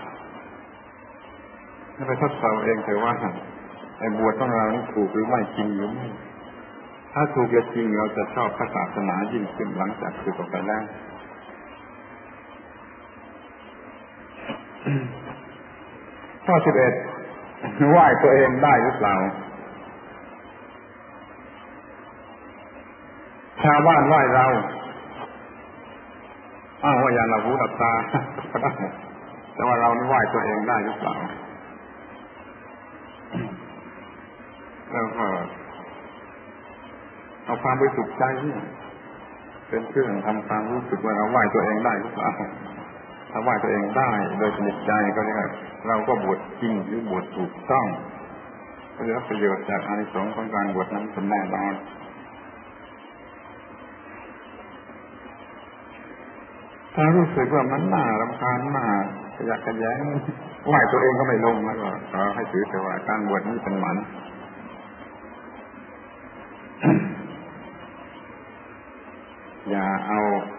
ให้ไปทดสอบเองเถอะว่าไอ้บวชของเรานี่ถูกหรือไม่จริงหรือไม่ถ้าถูกและจริงเราจะชอบพระศาสนายิ่งขึ้นหลังจากศึกออกไปแล้วข้อ11ไหว้ตัวเองได้หรือเปล่าชาวบ้านไหว้เราว่าอย่างเราหูหลับตาก็ได้แต่ว่าเรานี่ไหว้ตัวเองได้หรือเปล่าแล้วก็เอาความบริสุทธิ์ใจนี่เป็นเครื่องทำความรู้สึกว่าเราไหว้ตัวเองได้หรือเปล่าถ้าไหว้ตัวเองได้โดยสนิทใจก็เรียกว่าเราก็บวชจริงหรือบวชถูกต้องก็ได้รับประโยชน์จากอานิสงส์ของการบวชนั้นเป็นแน่นอนถ้ารู้สึกว่ามันน่ารำคาญมากอยากขยันไหว้ตัวเองก็ไม่ลงแล้วก็ขอให้ถือแต่ว่าการบวชนี้เป็นหมันอย่าเอา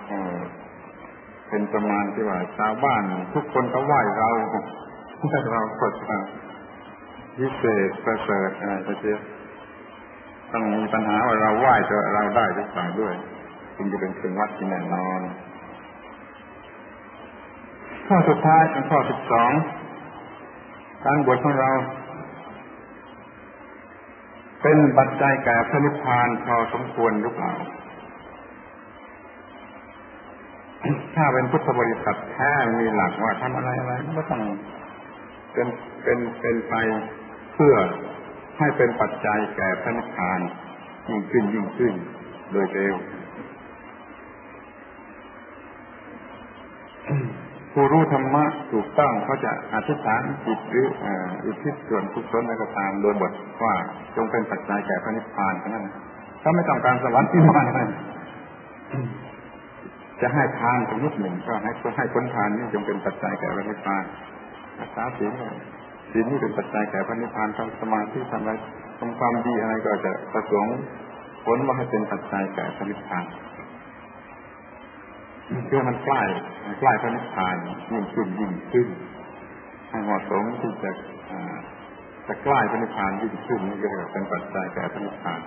เป็นประมาณที่ว่าชาวบ้านทุกคนก็ไหว้เราแต่เราก็พิเศษประเสริฐอะไรก็เยอะต้องมีปัญหาว่าเราไหว้ตัวเราได้หรือเปล่าด้วยจึงจะเป็นเครื่องวัดที่แน่นอนข้อสุดท้ายเป็นข้อ12การบวชของเราเป็นปัจจัยแก่พระนิพพานพอสมควรหรือเปล่าถ้าเป็นพุทธบริษัทแท้มีหลักว่าทำอะไรก็ต้องเป็นไปเพื่อให้เป็นปัจจัยแก่พระนิพพานยิ่งขึ้นโดยเร็วผู้รู้ธรรมะถูกต้องเขาจะอธิษฐานจิตหรืออุทิศส่วนกุศลอะไรก็ตามโดยบทว่าจงเป็นปัจจัยแก่พระนิพพานเท่านั้นเขาไม่ต้องการสวรรค์นิพพานอะไรจะให้ทานสักนิดหนึ่งก็ให้ผลทานนี่จงเป็นปัจจัยแก่พระนิพพานรักษาศีลนี่เป็นปัจจัยแก่พระนิพพานทำสมาธิทำอะไรทำความดีอะไรก็จะประสงค์ผลว่าให้เป็นปัจจัยแก่พระนิพพานเพื่อมันใกล้พระนิพพานยิ่งขึ้นให้เหมาะสมที่จะใกล้พระนิพพานยิ่งขึ้นนี่ก็เป็นปัจจัยแก่พระนิพพาน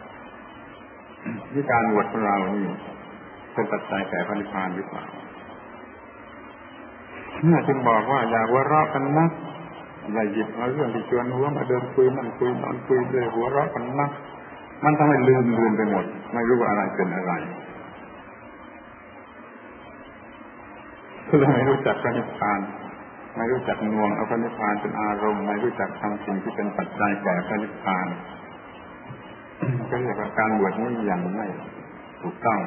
ที่การบวชของเรานี่เป็นปัจจัยแก่พระนิพพานหรือเปล่าเมื่อจึงบอกว่าอย่าหัวเราะกันนะอย่าหยิบเอาเรื่องที่ชวนหัวมาเดินคุยนั่นคุยนอนคุยเลยหัวเราะกันนะมันทำให้ลืมไปหมดไม่รู้ว่าอะไรเป็นอะไรคือไม่รู้จักพระนิพพานไม่รู้จักน่วงเอาพระนิพพานเป็นอารมณ์ไม่รู้จักทำสิ่งที่เป็นปัจจัยแก่พระนิพพานก็เรียกว่าการบวชนี่ยังไม่ถูกต้อง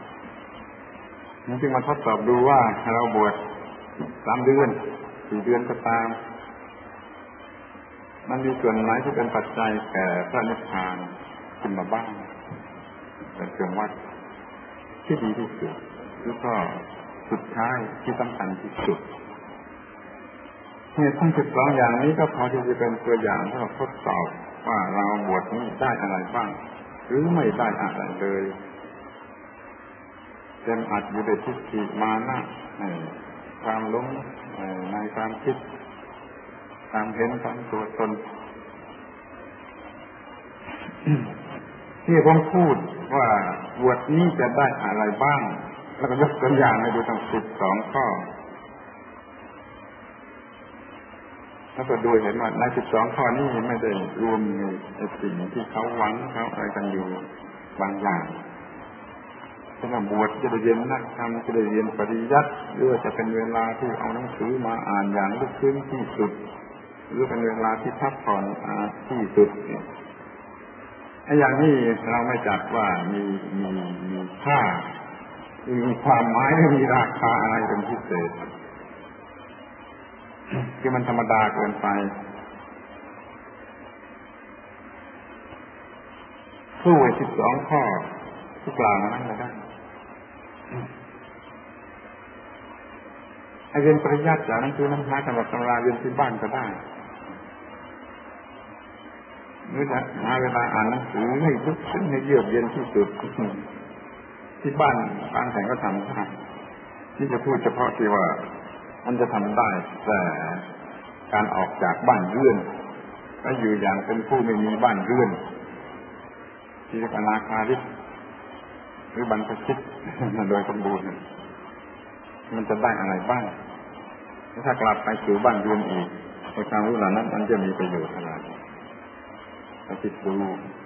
จึงมาทดสอบดูว่าเราบวช3 เดือน4 เดือนก็ตามมันมีส่วนไหนที่เป็นปัจจัยแก่พระนิพพานขึ้นมาบ้างเป็นเครื่องวัดที่ดีที่สุดแล้วก็สุดท้ายที่สำคัญที่สุดเนี่ยทั้ง12 อย่างนี้ก็พอที่จะเป็นตัวอย่างที่เราทดสอบว่าเราบวชนี้ได้อะไรบ้างหรือไม่ได้อะไรเลยเต็มอัดอยู่ในทิฏฐิมานะความหลงในความคิดความเห็นความตัวตนที่ผมพูดว่าบวชนี้จะได้อะไรบ้างแล้วก็ยกตัวอย่างให้ดูทั้ง12 ข้อแล้วก็ดูเห็นว่าใน12 ข้อนี้ไม่ได้รวมในสิ่งที่เขาหวังเขาอะไรกันอยู่บางอย่างเช่นว่าบวชจะได้เรียนนักธรรมจะได้เรียนปริยัติหรือว่าจะเป็นเวลาที่เอาหนังสือมาอ่านอย่างลึกซึ้งที่สุดหรือเป็นเวลาที่พักผ่อนที่สุดไอ้อย่างนี้เราไม่จัดว่ามีค่ามีความหมายหรือมีราคาอะไรเป็นพิเศษคือมันธรรมดาเกินไปสู้ไอ้12 ข้อที่กล่าวมานั้นไม่ได้ไอ้เรียนปริยัติจากหนังสือน้ำพระตำรับตำราเรียนที่บ้านก็ได้หรือจะหาเวลาอ่านหนังสือให้ลึกซึ้งให้เยือกเย็นที่สุดที่บ้านบางแห่งก็ทำได้ที่จะพูดเฉพาะที่ว่ามันจะทำได้แต่การออกจากบ้านเรือนก็อยู่อย่างเป็นผู้ไม่มีบ้านเรือนที่เรียกอนาคาริกหรือบรรพชิตโดยสมบูรณ์มันจะได้อะไรบ้างถ้ากลับไปสู่บ้านเรือนอีกในความรู้เหล่านั้นมันจะมีประโยชน์อะไรคิดดู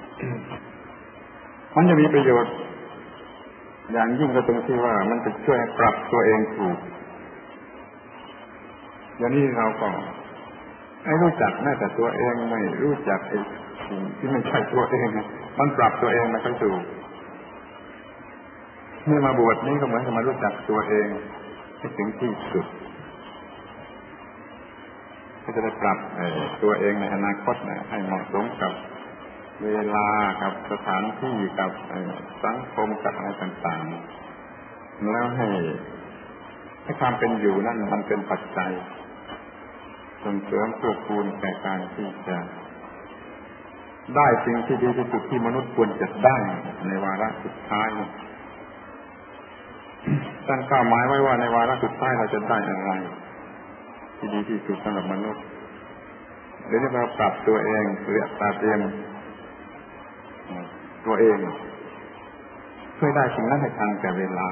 มันจะมีประโยชน์อย่างยิ่งก็ตรงที่ว่ามันจะช่วยปรับตัวเองถูกอย่างนี้เราก็ไม่รู้จักแม้แต่ตัวเองไม่รู้จักไอ้สิ่งที่ไม่ใช่ตัวเองมันปรับตัวเองไม่ค่อยถูกเมื่อมาบวชนี้ก็เหมือนกับมารู้จักตัวเองให้ถึงที่สุดก็จะได้ปรับตัวเองในอนาคตให้เหมาะสมกับเวลากับสถานที่กับสังคมกับอะไรต่างๆแล้วให้ความเป็นอยู่นั่นมันเป็นปัจจัยส่งเสริมเพื่อคูณแก่การที่จะได้สิ่งที่ดีที่สุดที่มนุษย์ควรจะได้ในวาระสุดท้ายตั้งเป้าหมายไว้ว่าในวาระสุดท้ายเราจะได้อะไรที่ดีที่สุดสำหรับมนุษย์เดี๋ยวเราปรับตัวเองเรียกตาเตรียมตัวเองเพื่อได้สิ่งนั้นให้ทันแก่เวลา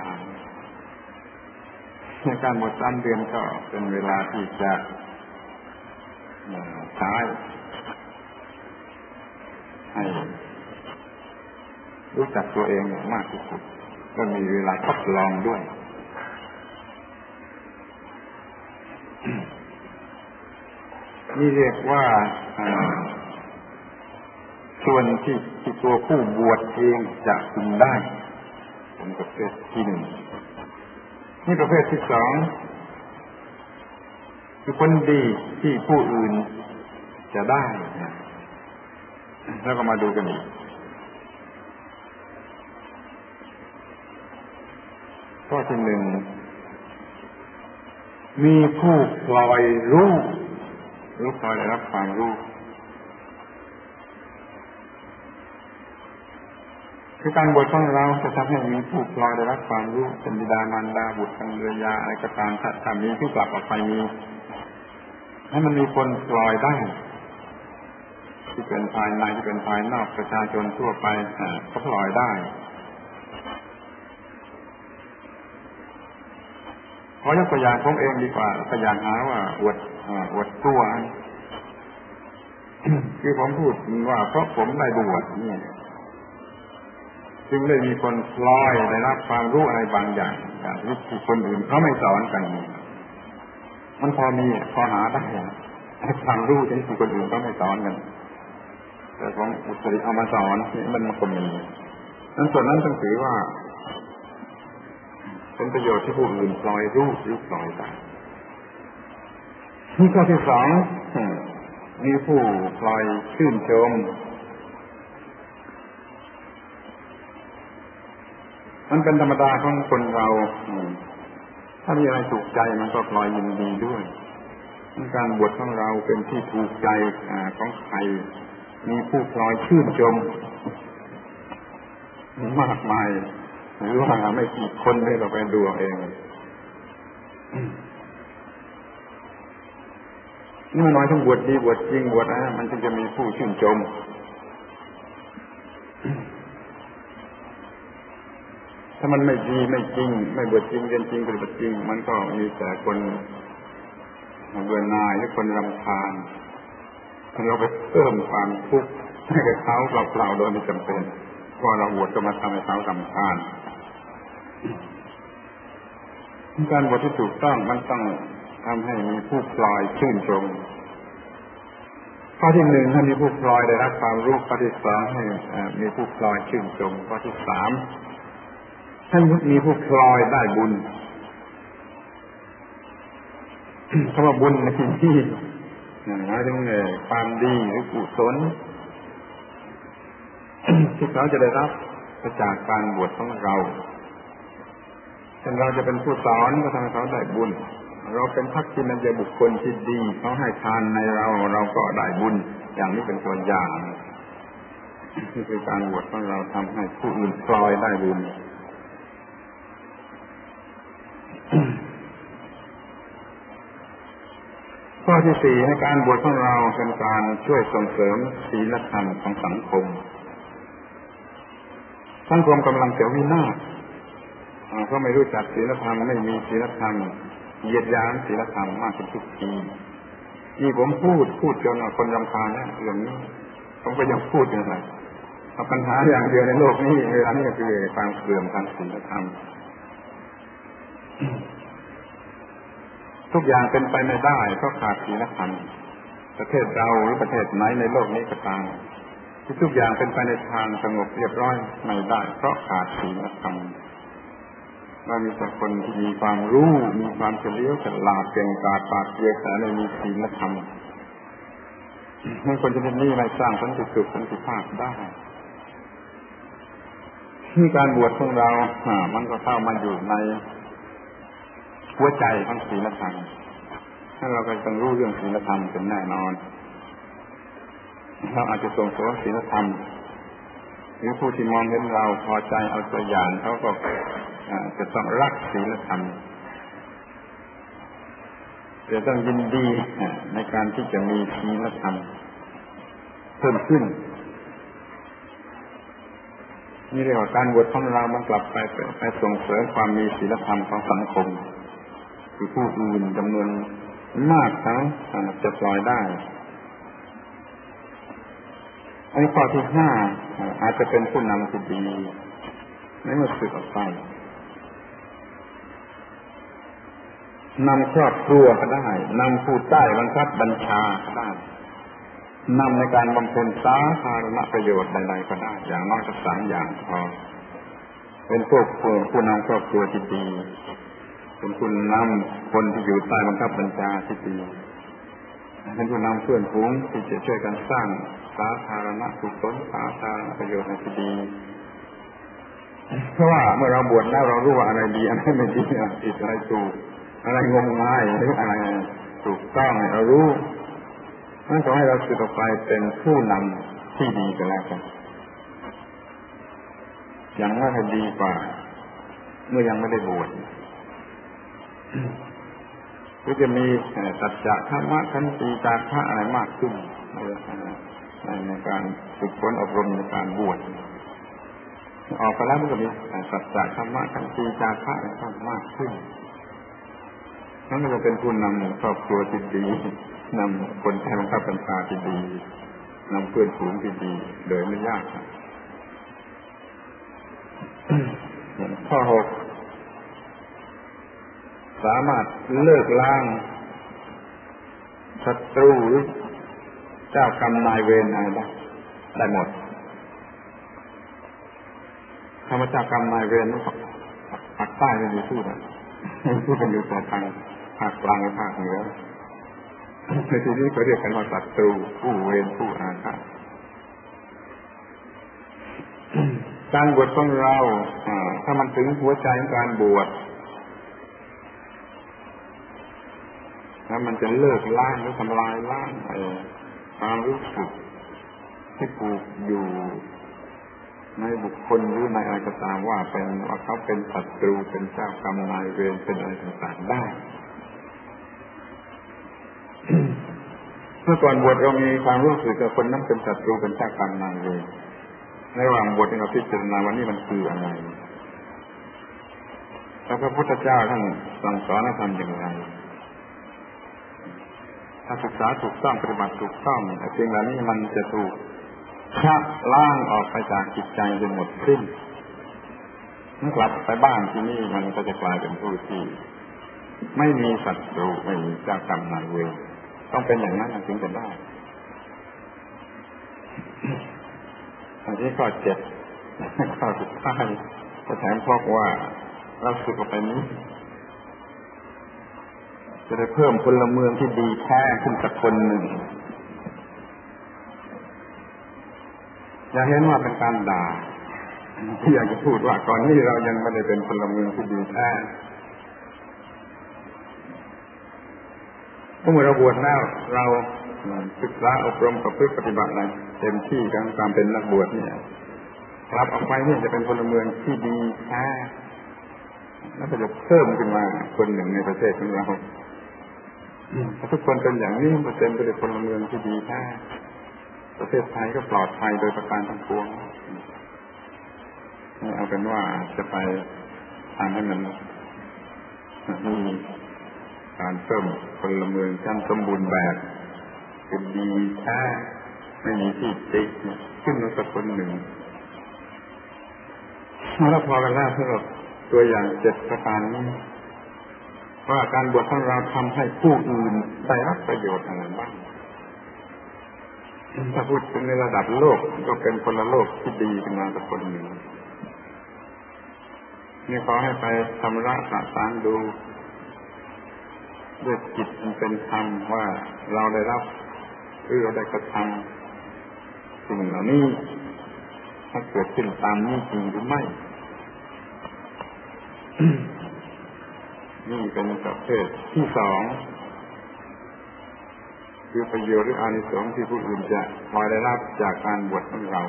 ในการหมด3 เดือนก็เป็นเวลาที่จะใช้ให้รู้จักตัวเองมากที่สุดก็มีเวลาทดลองด้วยนี่เรียกว่าส่วนที่ตัวผู้บวชเองจะพึงได้เป็นประเภทที่ 1นี่ประเภทที่ 2คือผลดีที่ผู้อื่นจะได้แล้วก็มาดูกันอีกข้อที่หนึ่งมีผู้ปล่อยรู้หรือปล่อยได้รับความรู้คือการบวชของเราจะทำให้มีผู้ปล่อยได้รับความรู้เป็นบิดามารดาบุตรภรรยาอะไรก็ตามถ้ามีที่กลับออกไปมีให้มันมีคนปล่อยได้ที่เป็นภายในที่เป็นภายนอกประชาชนทั่วไปก็ปล่อยได้ขอยกตัวอย่างผมเองดีกว่าตัวอย่างหาว่าอวดตัวคือผมพูดว่าเพราะผมได้บวชนี่จึงได้มีคนปล่อยได้รับความรู้อะไรบางอย่างที่คนอื่นเขาไม่สอนกันมันพอหาได้ความรู้ที่คนอื่นเขาไม่สอนกันแต่ผมอุตส่าห์เอามาสอนมันก็มีนั้นส่วนนั้นต้องถือว่าเป็นประโยชน์ที่ผู้อื่นปล่อยรู้หรือปล่อยได้นี่ข้อที่สองมีผู้ปล่อยชื่นชมมันเป็นธรรมดาของคนเราถ้ามีอะไรถูกใจมันก็ปล่อยยินดีด้วยการบวชของเราเป็นที่ถูกใจของใครมีผู้ปล่อยชื่นชมมากมายหรือว่าไม่กี่คนเลยเราไปดูเองนี่มันน้อยทั้งบวชดีบวชจริงบวชมันจึงจะมีผู้ชื่นชมถ้ามันไม่ดีไม่จริงไม่บวชจริงเรียนจริงปฏิบัติจริงมันก็มีแต่คนเบื่อหน่ายหรือคนรำคาญเราไปเพิ่มความทุกข์ให้กับเขาเปล่าๆโดยไม่จำเป็นเพราะเราบวชก็มาทำให้เขารำคาญการบวชที่ถูกต้องมันต้องทำให้มีผู้ปล่อยชื่นชมข้อที่หนึ่งให้มีผู้ปล่อยได้รับความรู้ข้อที่สองให้มีผู้ปล่อยชื่นชมข้อที่สามให้มีผู้ปล่อยได้บุญคำว่าบุญในที่นี้หมายถึงความดีหรือกุศลที่เขาจะได้รับจากการบวชของเราเช่นเราจะเป็นผู้สอนก็ทำให้เขาได้บุญเราเป็นทักษิณัญบุคคลที่ดีเขาให้ทานในเราก็ได้บุญอย่างนี้เป็นตัวอย่างนี่คือการบวชของเราทำให้ผู้อื่นปล่อยได้บุญข้อที่สี่ในการบวชของเราเป็นการช่วยส่งเสริมศีลธรรมของสังคมกำลังจะวินาศเพราะไม่รู้จักศีลธรรมไม่มีศีลธรรมเหยียดหยามศีลธรรมมากขึ้นทุกทีนี่ผมพูดจนคนรำคาญนะเรื่องนี้ผมก็ยังพูดอยู่เลยปัญหาอย่างเดียวในโลกนี้เวลานี้ก็คือความเสื่อมทางศีลธรรมทุกอย่างเป็นไปไม่ได้เพราะขาดศีลธรรมประเทศเราหรือประเทศไหนในโลกนี้ก็ตามทุกอย่างเป็นไปในทางสงบเรียบร้อยไม่ได้เพราะขาดศีลธรรมว่ามีแต่คนที่มีความรู้มีความเฉลียวฉลาดเก่งกาจปราดเปรียวแต่ไม่มีศีลธรรมเมื่อคนชนิดนี้ไม่สร้างสันติสุขสันติภาพได้ที่การบวชของเรามันก็เข้ามาอยู่ในหัวใจของศีลธรรมถ้าเราไปต้องรู้เรื่องศีลธรรมเป็นแน่นอนเราอาจจะส่งเสริมศีลธรรมหรือผู้ที่มองเห็นเราพอใจเอาตัวอย่างเขาก็จะต้องรักศีลธรรมจะต้องยินดีในการที่จะมีศีลธรรมเพิ่มขึ้นนี่เรียกว่าการบวชของเรามันกลับไปส่งเสริมความมีศีลธรรมของสังคมคือผู้อื่นจำนวนมากทั้งจะปล่อยได้อันนี้ข้อที่ห้าอาจจะเป็นผู้นำที่ดีในเมื่อสึกออกไปนำครอบครัวก็ได้นำผู้ใต้บังคับบัญชาก็ได้นำในการบำเพ็ญสาธารณประโยชน์ใดๆก็ได้อย่างน้อยก็สามอย่างพอเป็นผู้นำครอบครัวที่ดีเป็นผู้นำคนที่อยู่ใต้บังคับบัญชาที่ดีเป็นผู้นำเพื่อนฝูงที่จะช่วยกันสร้างสาธารณกุศลสาธารณประโยชน์ที่ดีเพราะว่าเมื่อเราบวชแล้วเรารู้ว่าอะไรดีอะไรไม่ดีอะไรผิดอะไรถูกอะไรงมงายหรืออะไรถูกต้องเรารู้นั่นขอให้เราสึกออกไปเป็นผู้นำที่ดีกันแล้วกันอย่างว่าจะดีกว่าเมื่อยังไม่ได้บวชก็จะมีสัจจะธรรมะขันติจาระอะไรมากขึ้นในการฝึกฝนอบรมในการบวชออกไปแล้วมันก็มีสัจจะธรรมะขันติจาระอะไรมากขึ้นนั่นก็เป็นผู้นำครอบครัวที่ดีนำคนใช้บังคับบัญชาที่ดีนำเพื่อนฝูงที่ดีโดยไม่ยากข้อ 6สามารถเลิกล้างศัตรูหรือเจ้ากรรมนายเวรอะไรได้หมดคำว่าเจ้ากรรมนายเวรนี่ภาคใต้ไม่มีพูดพูดกันอยู่แต่ทางภาคกลางและภาคเหนือในที่นี้เขาเรียกกันว่าศัตรูผู้เวรผู้อาฆาตการบวชของเราถ้ามันถึงหัวใจของการบวชแล้วมันจะเลิกล้างหรือทำลายล้างความรู้สึกที่ผูกอยู่ในบุคคลหรือในอะไรก็ตามว่าเขาเป็นศัตรูเป็นเจ้ากรรมนายเวรเป็นอะไรต่างๆได้เมื่อก่อนบวชเรามีความรู้สึกว่าคนนั้นเป็นศัตรูเป็นเจ้ากรรมนายเวรในระหว่างบวชเราพิจารณาว่านี่มันคืออะไรแล้วพระพุทธเจ้าท่านสั่งสอนให้ทำอย่างไรถ้าศึกษาถูกต้องปฏิบัติถูกต้องสิ่งเหล่านี้มันจะถูกชะล้างออกไปจากจิตใจจนหมดสิ้นเมื่อกลับไปบ้านที่นี่มันก็จะกลายเป็นผู้ที่ไม่มีศัตรูไม่มีเจ้ากรรมนายเวรต้องเป็นอย่างนั้นถึงจะได้อันที่ข้อ 7ข้อสุดท้ายก็แถมบอกว่าเราฝึกออกไปนี้จะได้เพิ่มพลเมืองที่ดีแท้ขึ้นสักคนหนึ่งอย่าเห็นว่าเป็นการด่าที่อยากจะพูดว่าก่อนนี้เรายังไม่ได้เป็นพลเมืองที่ดีแท้เมื่อเราบวชแล้วเราศึกษาอบรมประพฤติปฏิบัติอะไรเต็มที่กับการเป็นนักบวชเนี่ยกลับออกไปเนี่ยจะเป็นพลเมืองที่ดีแท้แล้วก็จะเพิ่มขึ้นมาคนหนึ่งในประเทศของเราถ้าทุกคนเป็นอย่างนี้มันเต็มไปด้วยพลเมืองที่ดีแท้ประเทศไทยก็ปลอดภัยโดยประการทั้งปวงเอาเป็นว่าจะไปทำให้มันมีการเพิ่มพลเมืองชั้นสมบูรณ์แบบเป็นดีแท้ไม่มีที่ติขึ้นมาสักคนหนึ่งแล้วพอกันแล้วสำหรับตัวอย่าง7ประการนี้ว่าการบวชของเราทำให้ผู้อื่นได้รับประโยชน์อะไรบ้างถ้าพูดถึงในระดับโลกก็เป็นคนละโลกที่ดีขึ้นมาสักคนหนึ่งนี่ขอให้ไปชำระสะสางดูด้วยจิตเป็นธรรมว่าเราได้รับหรือเราได้กระทำสิ่งเหล่านี้ถ้าเกิดขึ้นตามนี้จริงหรือไม่ นี่เป็นประเภทที่2คือประโยชน์หรืออานิสงส์ที่ผู้อื่นจะพอได้รับจากการบวชของเรา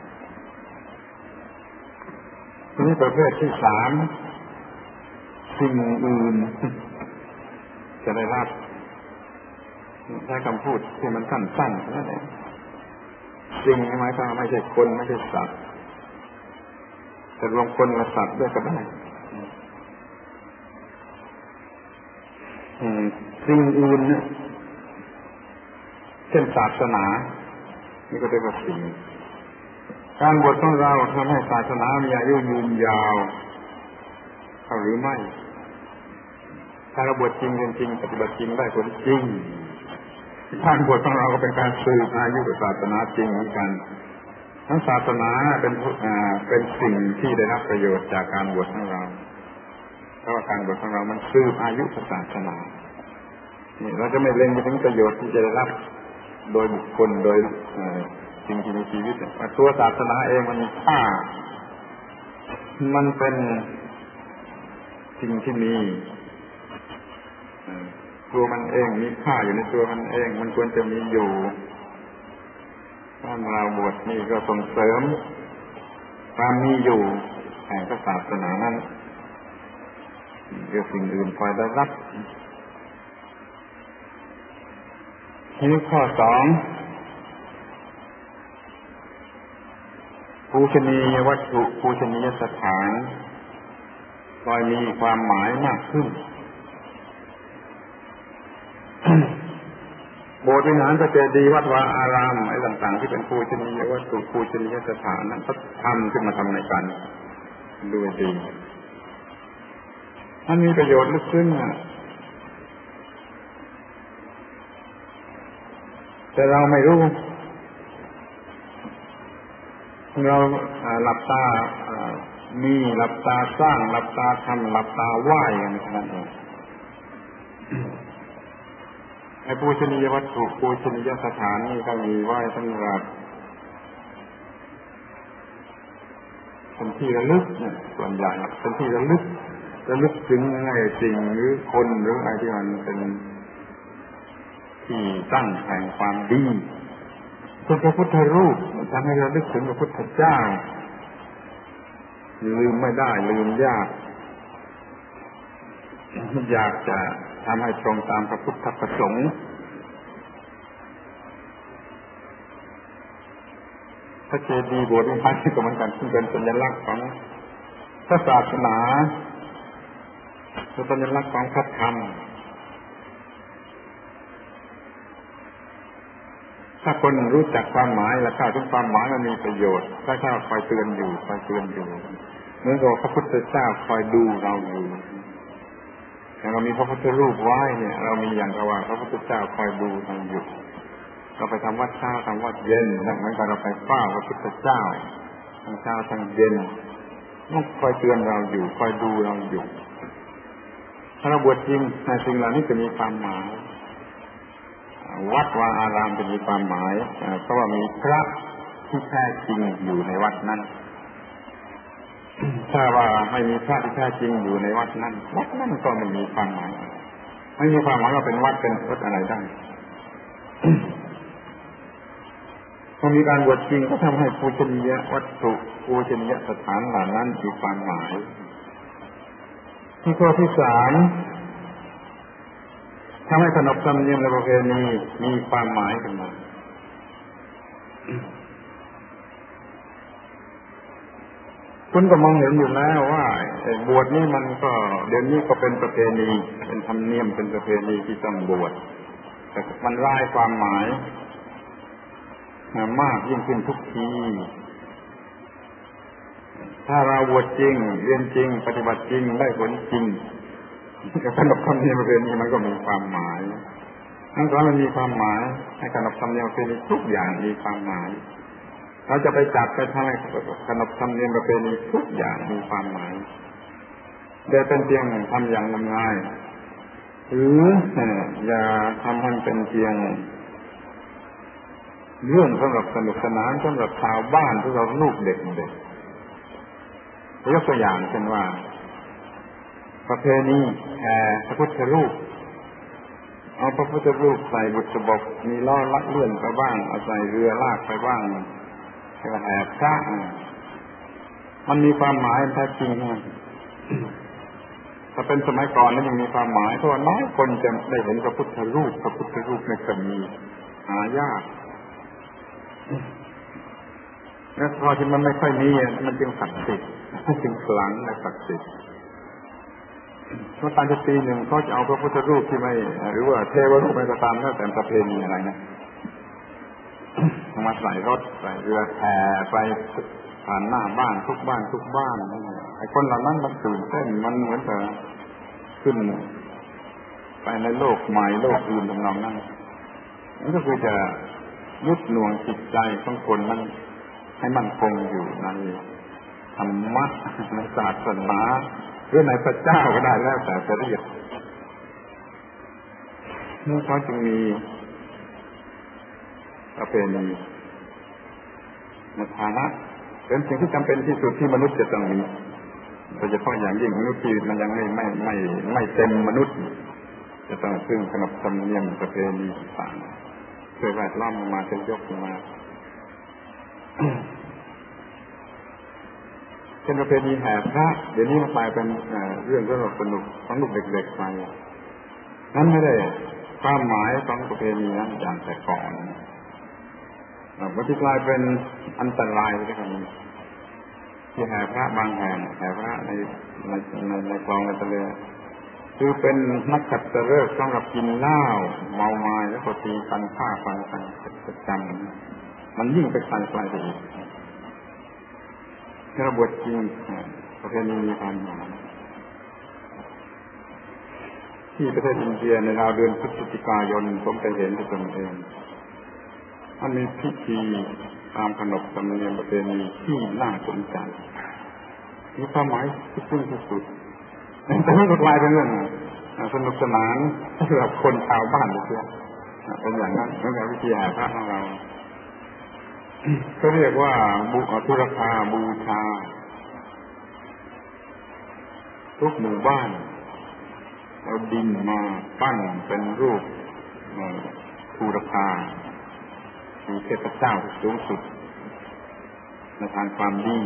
ทีนี้ประเภทที่3สิ่งอื่นจะได้รับใช้คำพูดที่มันสั้นๆนั่นเองสิ่งหมายความว่าไม่ใช่คนไม่ใช่สัตว์แต่รวมคนและสัตว์ด้วยก็ได้สิ่งอื่นเนี่ยเช่นศาสนานี่ก็เรียกว่าสิ่งการบวชของเราทำให้ศาสนามีอายุยืนยาวหรือไม่ถ้าเราบวชจริงเรียนจริงปฏิบัติจริงได้ผลจริงการบวชของเราก็เป็นการสืบอายุศาสนาจริงเหมือนกันทั้งศาสนาเป็นสิ่งที่ได้รับประโยชน์จากการบวชของเราเพราะว่าการบวชของเรามันสืบอายุศาสนานี่เราจะไม่เล็งไปถึงประโยชน์ที่จะได้รับโดยบุคคลโดยสิ่งที่มีชีวิตตัวศาสนาเองมันมีค่ามันเป็นสิ่งที่มีตัวมันเองมีค่าอยู่ในตัวมันเองมันควรจะมีอยู่ถ้าเราบวชนี่ก็ส่งเสริมความมีอยู่แห่งศาสนานั้นเดี๋ยวสิ่งอื่นคอยได้รับทีนี้ข้อสองปูชนียวัตถุปูชนียสถานคอยมีความหมายมากขึ้นโบสถ์วิหารพระเจดีย์วัดวาอารามอะไรต่างๆที่เป็นปูชนียวัตถุปูชนียสถานนั้นเขาทำขึ้นมาทำในกันดูดีมันมีประโยชน์ลึกซึ้งแต่เราไม่รู้เราหลับตามีหลับตาสร้างหลับตาทำหลับตาไหว้กันขนาดนี้ไอ้ปูชนียวัตถุปูชนียสถานนี่ก็มีไหว้สำหรับเป็นที่ระลึกเนี่ยส่วนใหญ่เป็นที่ระลึกถึงอะไรสิ่งหรือคนหรืออะไรที่มันเป็นที่ตั้งแห่งความดีพระพุทธรูปทำให้เราลึกถึงพระพุทธเจ้าลืมไม่ได้ลืมยากอยากจะทำให้ตรงตามพระพุทธประสงค์พระเจดีย์โบสถ์วิหารก็เหมือนกันซึ่งเป็นสัญลักษณ์ของพระศาสนาเป็นสัญลักษณ์ของพระธรรมถ้าคนรู้จักความหมายและเข้าถึงความหมายมันมีประโยชน์ถ้าคอยเตือนอยู่เหมือนกับพระพุทธเจ้าคอยดูเราอยู่เรามีพระพุทธรูปไหว้เนี่ยเรามีอย่างกับว่าพระพุทธเจ้าคอยดูเราอยู่เราไปทำวัดเช้าทำวัดเย็นเหมือนกับเราไปเฝ้าพระพุทธเจ้าทั้งเช้าทั้งเย็นต้องคอยเตือนเราอยู่คอยดูเราอยู่ถ้าเราบวชจริงในสิ่งเหล่านี้จะมีความหมายวัดวาอารามจะมีความหมายเพราะว่ามีพระที่แท้จริงอยู่ในวัดนั้นถ้าว่าไม่มีพระที่แท้จริงอยู่ในวัดนั้นก็ไม่มีความหมายไม่มีความหมายว่าเป็นวัดเป็นวัดอะไรได้พอมีการบวชจริงก็ทำให้ปูชนียวัตถุปูชนียสถานเหล่านั้นมีความหมายที่ข้อที่สามทำให้ขนบธรรมเนียมและประเพณีมีความหมายขึ้นมาคุณก็มองเห็นอยู่แล้วว่าบวชนี่มันก็เดี๋ยวนี้ก็เป็นประเพณีเป็นธรรมเนียมเป็นประเพณีที่ต้องบวชแต่มันไร้ความหมายมากยิ่งขึ้นทุกทีถ้าเราบวชจริงเรียนจริงปฏิบัติจริงได้ผลจริงขนบธรรมเนียมประเพณีมันก็มีความหมายทั้งสองมันมีความหมายให้ขนบธรรมเนียมประเพณีทุกอย่างมีความหมายเราจะไปจับไปทำให้ขนบธรรมเนียมประเพณีทุกอย่างมีความหมายแต่เป็นเพียงทำอย่างงมงายหรืออย่าทำให้เป็นเพียงเรื่องสำหรับสนุกสนานสำหรับชาวบ้านสำหรับลูกเด็กยกตัวอย่างเช่นว่าประเพณีแห่พระพุทธรูปเอาพระพุทธรูปใส่บุษบกมีล้อลัดเลื่อนไปบ้างเอาใส่เรือลากไปบ้างแห่พระมันมีความหมายแท้จริงถ้าเป็นสมัยก่อนนี่มันมีความหมายเพราะว่าน้อยคนจะได้เห็นพระพุทธรูปไม่เคยมีหายากแล้วพอที่มันไม่ค่อยมีมันจึงศักดิ์สิทธิ์จึงขลังและศักดิ์สิทธิ์เมื่อตอนปีหนึ่งเขาจะเอาพระพุทธรูปที่ไม่หรือว่าเทวรูปไม่ตามแล้วแต่ประเพณีอะไรนะมาใส่รถใส่เรือแห่ไปผ่านหน้าบ้านทุกบ้านไอ้คนเหล่านั้นมันตื่นเต้นมันเหมือนจะขึ้นไปในโลกใหม่โลกอื่นทำนองนั้นนี่ก็คือจะยึดหน่วงจิตใจของคนนั้นให้มั่นคงอยู่ในธรรมะในศาสนาหรือในพระเจ้าก็ได้แล้วแต่จะเรียกนี่เขาจึงมีประเพณีในฐานะเป็นสิ่งที่จำเป็นที่สุดที่มนุษย์จะต้องมีโดยเฉพาะอย่างยิ่งมนุษย์ที่มันยังไม่เต็มมนุษย์จะต้องซึ่งขนบธรรมเนียมประเพณีต่างๆช่วยแวดล้อมมาเป็นยกมาเป็นประเพณีแห่พระเดี๋ยวนี้มันกลายเป็นเรื่องสนุกของลูกเด็กๆไปนั้นไม่ได้ความหมายของประเพณีนั้นอย่างแต่ก่อนมันที่กลายเป็นอันตรายเลยครับที่แห่พระบางแห่งแห่พระในคลองในทะเลคือเป็นนักขัตฤกษ์สำหรับกินเหล้าเมาไม้แล้วก็ตีกันฆ่าฟันกันประจำมันยิ่งไปไกลไปอีกถ้าบวชจริงประเพณีมีความหมายที่ประเทศอินเดียในราวเดือนพฤศจิกายนผมไปเห็นด้วยตนเองมันมีพิธีตามขนบธรรมเนียมประเพณีที่น่าสนใจมีความหมายที่ซึ้งที่สุดแต่ไม่กลายเป็นเรื่องสนุกสนานสำหรับคนชาวบ้านเลยเป็นอย่างนั้นเหมือนกับวิธีแห่พระของเราก็เรียกว่าธุรคาบูชาทุกหมู่บ้านเอาดินมาปั้นเป็นรูปธุรคาคือเทพเจ้าสูงสุดในทางความดี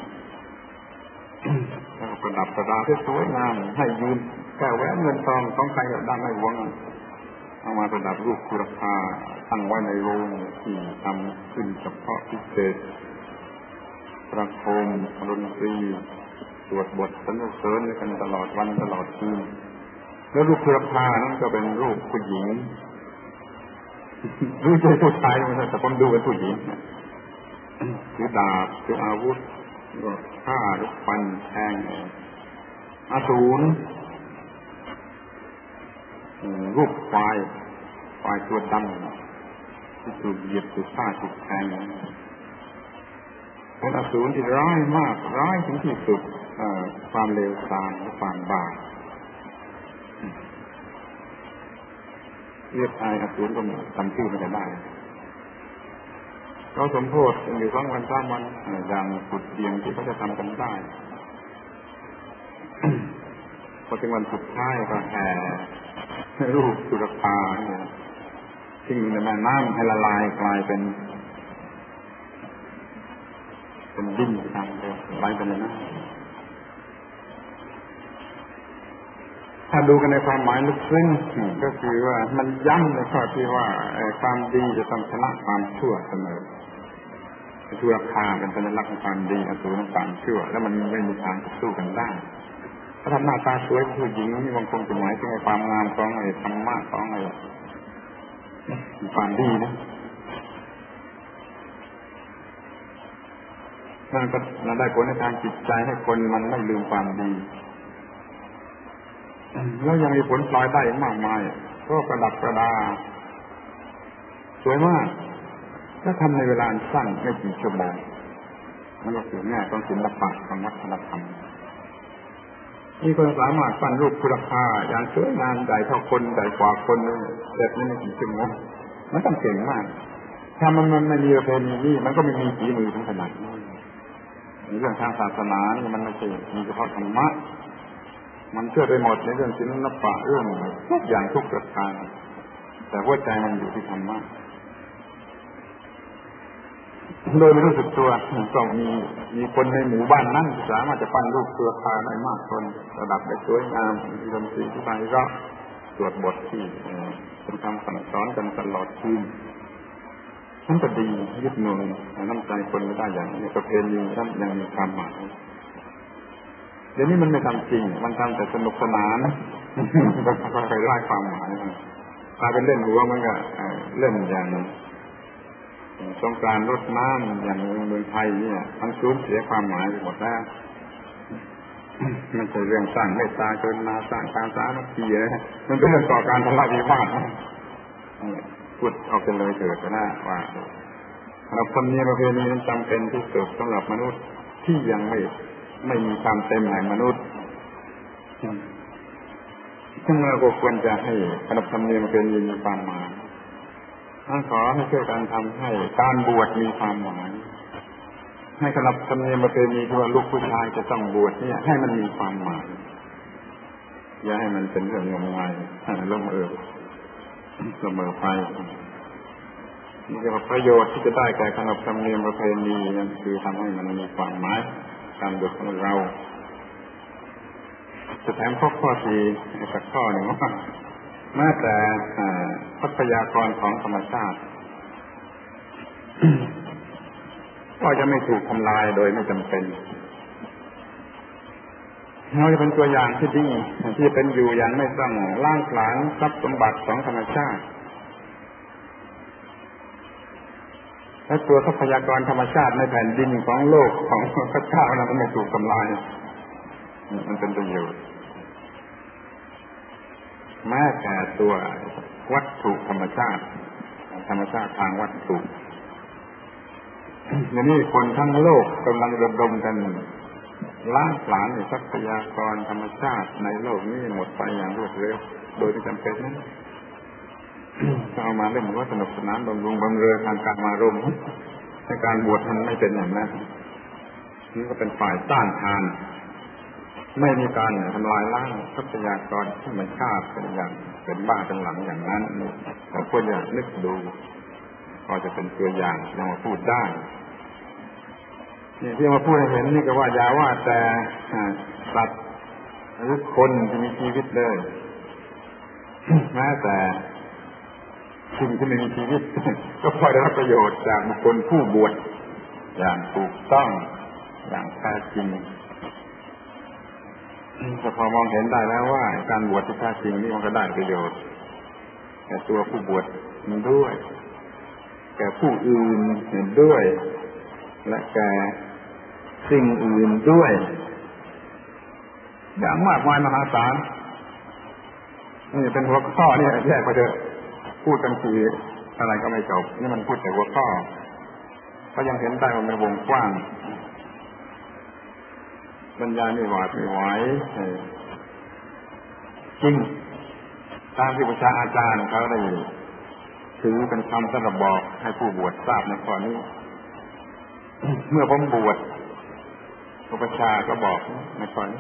แล้วก็ประดับประดาสวยงามให้ยืนแก้วแหวนเงินทองของใครก็ได้ไม่หวงเอามาประดับรูปธุรคาตั้งไว้ในโรงที่ทำขึ้นเฉพาะพิเศษประโคมดนตรีสวดบทสรรเสริญกันตลอดวันตลอดคืนแล้วรูปธุรคานั้นก็เป็นรูปผู้หญิงรู้ใจผู้ชายมันแต่ผมดูเป็นผู้หญิงถือดาบถืออาวุธก็ฆ่าลูกฟันแทงอสูรรูปควายตัวดำที่ถูกเหยียบถูกฆ่าถูกแทงเป็นอสูรที่ร้ายมากร้ายถึงที่สุดความเลวทรามและความบาปเรียกอสูรก็จำชื่อไม่ได้เราสมโภชอยู่2 วัน 3 วันอย่างสุดเพียงที่เขาจะทำกันได้พอถึงวันสุดท้ายก็แห่รูปธุรคาเนี่ยทิ้งในแม่น้ำให้ละลายกลายเป็นดินทางเดียวไหลไปในน้ำถ้าดูกันในความหมายลึกซึ้งก็คือว่ามันย้ำในข้อที่ว่าความดีจะต้องชนะความชั่วเสมอธุรคาเป็นสัญลักษณ์ของความดีอสูรของความชั่วแล้วมันไม่มีทางสู้กันได้ถ้าทำหน้าตาสวยผู้หญิงนี่บางคนจะหมายถึงความงามของธรรมะของความดีนะนั่นก็ได้ผลในทางจิตใจให้คนมันไม่ลืมความดีแล้วยังมีผลพลอยได้มากมายก็ประดับประดาสวยมากถ้าทำในเวลาสั้นไม่กี่ชั่วโมงมันก็คือแง่ของศิลปะของวัฒนธรรมมีคนสามารถปั้นรูปธุรคาอย่างสวยงามใหญ่เท่าคนใหญ่กว่าคนเสร็จไม่กี่ชั่วโมงมันต้องเก่งมากถ้ามันไม่มีประเพณีนี่มันก็ไม่มีฝีมือถึงขนาดนี้เรื่องทางศาสนานี่มันไม่ใช่มีเฉพาะธรรมะมันเชื่อไปหมดในเรื่องศิลปะเรื่องทุกอย่างทุกประการแต่หัวใจมันอยู่ที่ธรรมะโดยไม่รู้สึกตัวก็มีคนในหมู่บ้านนั้นสามารถจะปั้นรูปธุรคาได้มากคนระดับได้สวยงามมีดนตรีที่ไพเราะสวดบทที่เป็นคำสั่งสอนกันตลอดคืนนั่นก็ดียึดหน่วยน้ำใจคนไม่ได้อย่างนี้ประเพณีนั้นยังมีความหมายเดี๋ยวนี้มันไม่ทำจริงมันทำแต่สนุกสนานก็ไปไล่ความหมายกลายเป็นเล่นหัวมันก็เล่นอย่างสงกรานต์รดน้ำอย่างเมืองไทยเนี่ยมันสูญเสียความหมายไปหมดแล้วมันเป็นเรื่องสร้างเมตตากรุณาสร้างการสามัคคีมันเป็นเรื่องต่อการทะเลาะวิวาทพูดออกกันเลยเถิดนะว่าเราธรรมเนียมประเพณีนั้นจำเป็นที่สุดสำหรับมนุษย์ที่ยังไม่มีความเต็มแห่งมนุษย์ซึ่งเราก็ควรจะให้ขนบธรรมเนียมประเพณีมีความหมายขอให้ช่วยกันทำให้การบวชมีความหมายให้ขนบธรรมเนียมประเพณีที่ว่าลูกผู้ชายจะต้องบวชเนี่ยให้มันมีความหมายอย่าให้มันเป็นเรื่องงมงายลงเสมอไปนี่คือประโยชน์ที่จะได้แก่ขนบธรรมเนียมประเพณีนั่นคือทำให้มันมีความหมายการบวชของเราจะแถมข้อที่สักข้อหนึ่งว่าแม้แต่ทรัพยากรของธรรมชาติก็จะไม่ถูกทำลายโดยไม่จำเป็นเราจะเป็นตัวอย่างที่ดีที่เป็นอยู่อย่างไม่ต้องล้างผลาญทรัพย์สมบัติของธรรมชาติและตัวทรัพยากรธรรมชาติในแผ่นดินของโลกของพระเจ้านั้นไม่ถูกทำลายมันเป็นประโยชน์แม้แต่ตัววัตถุธรรมชาติทางวัตถุนี่คนทั้งโลกกำลังระดมกันล้างผลาญทรัพยากรธรรมชาติในโลกนี้หมดไปอย่างรวดเร็วโดยที่จำเป็นนั้นเอามาเล่นว่าสนุกสนานบำรุงบำเรอทางการมารมในการบวชมันไม่เป็นอย่างนั้นนี่ก็เป็นฝ่ายต้านทานไม่มีการทำลายล้างทรัพยากรธรรมชาติเป็นบ้าเป็นหลังอย่างนั้นแต่ควรจะนึกดูพอจะเป็นตัวอย่างนำมาพูดได้นี่ที่มาพูดให้เห็นนี่ก็ว่าอย่าว่าแต่สัตว์หรือคนที่มีชีวิตเลยแม้แต่สิ่งที่ไม่มีชีวิตก็พอได้รับประโยชน์จากบุคคลผู้บวชอย่างถูกต้องอย่างแท้จริงจะพอมองเห็นได้แล้วว่าการบวชที่แท้จริงนี่มันก็ได้ประโยชน์แก่ตัวผู้บวชมันด้วยแก่ผู้อื่นด้วยและแก่สิ่งอื่นด้วยอย่างมากมายมหาศาลนี่เป็นหัวข้อนี่แยกไปเถอะพูดกันทีอะไรก็ไม่จบนี่มันพูดแต่หัวข้อก็ยังเห็นได้ว่าในวงกว้างบรรยายไม่หวาดไม่ไหวจริงตามที่พระอาจารย์เขาได้ถือเป็นคำสำหรับบอกให้ผู้บวชทราบในข้อนี้เมื่อผมบวชพระชาก็บอกในข้อนี้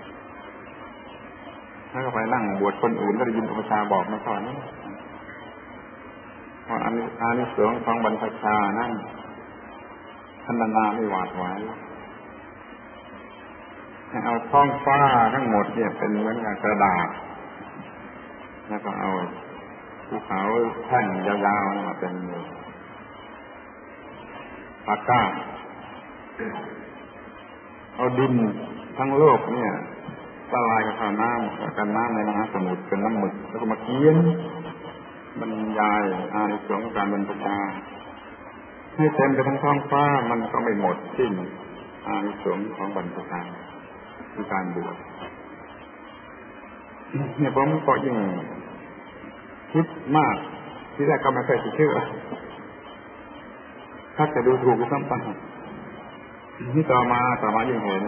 ถ้าก็ไปนั่งบวชคนอื่นก็ได้ยินพระชาบอกในข้อนี้ว่าอานิสงส์ของบรรพชานั่นพัฒนาไม่หวาดไหวให้เอาท้องฟ้าทั้งหมดเนี่ยเป็นเหมือนกับกระดาษแล้วก็เอาภูเขาแท่งยาวๆมาเป็นปากกาเอาดินทั้งโลกเนี่ยละลายกับน้ำในมหาสมุทรเป็นน้ำหมึกแล้วก็มาเขียนบรรยายอานิสงส์การบรรพชาให้เต็มไปทั้งท้องฟ้ามันก็ไม่หมดสิ้นอานิสงส์ของบรรพชาคือการบวชเนี่ยผมก็ยิ่งคิดมากที่แรกก็ไม่เคยเชื่อถ้าจะดูถูกก็ต้องตั้งนี่ต่อมายิ่งเห็น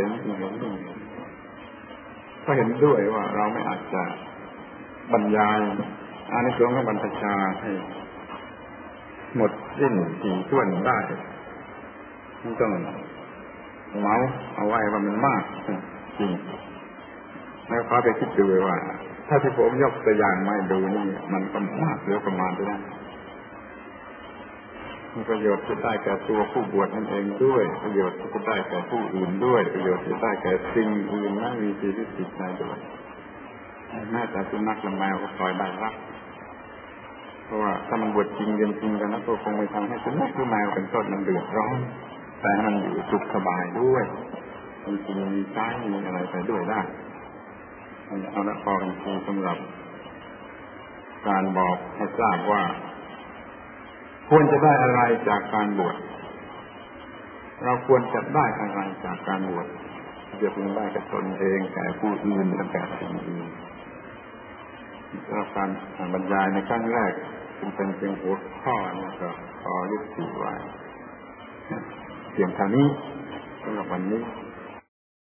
ก็เห็นด้วยว่าเราไม่อาจจะบรรยายอานิสงส์ของบรรพชาให้หมดสิ้นถี่ถ้วนได้มันต้องเมาเอาไว้ว่ามันมากจริงแล้วขอไปคิดดูว่าถ้าที่ผมยกตัวอย่างมาดูนี่มันก็มากเหลือประมาณเท่านั้นมีประโยชน์ที่ได้แก่ตัวผู้บวชนั่นเองด้วยประโยชน์ที่ได้แก่ผู้อื่นด้วยประโยชน์ที่ได้แก่สิ่งอื่นและมีชีวิตจิตใจด้วยแม้แต่สุนัขและแมวก็คอยได้รับเพราะว่าถ้ามันบวชจริงเรียนจริงกันนะก็คงไม่ทำให้สุนัขหรือแมวเป็นต้นมันเดือดร้อนแต่มันอยู่สุขสบายด้วยมีกินมีใช้มีอะไรไปด้วยได้เอาละพอกันทีสำหรับการบอกให้ทราบว่าควรจะได้อะไรจากการบวชเราควรจะได้อะไรจากการบวชจะพึงได้กับตนเองแก่ผู้อื่นและแก่สิ่งอื่นสำหรับการบรรยายในครั้งแรกจึงเป็นเพียงหัวข้อนะก็ขอยุติไว้เพียงเท่านี้สำหรับวันนี้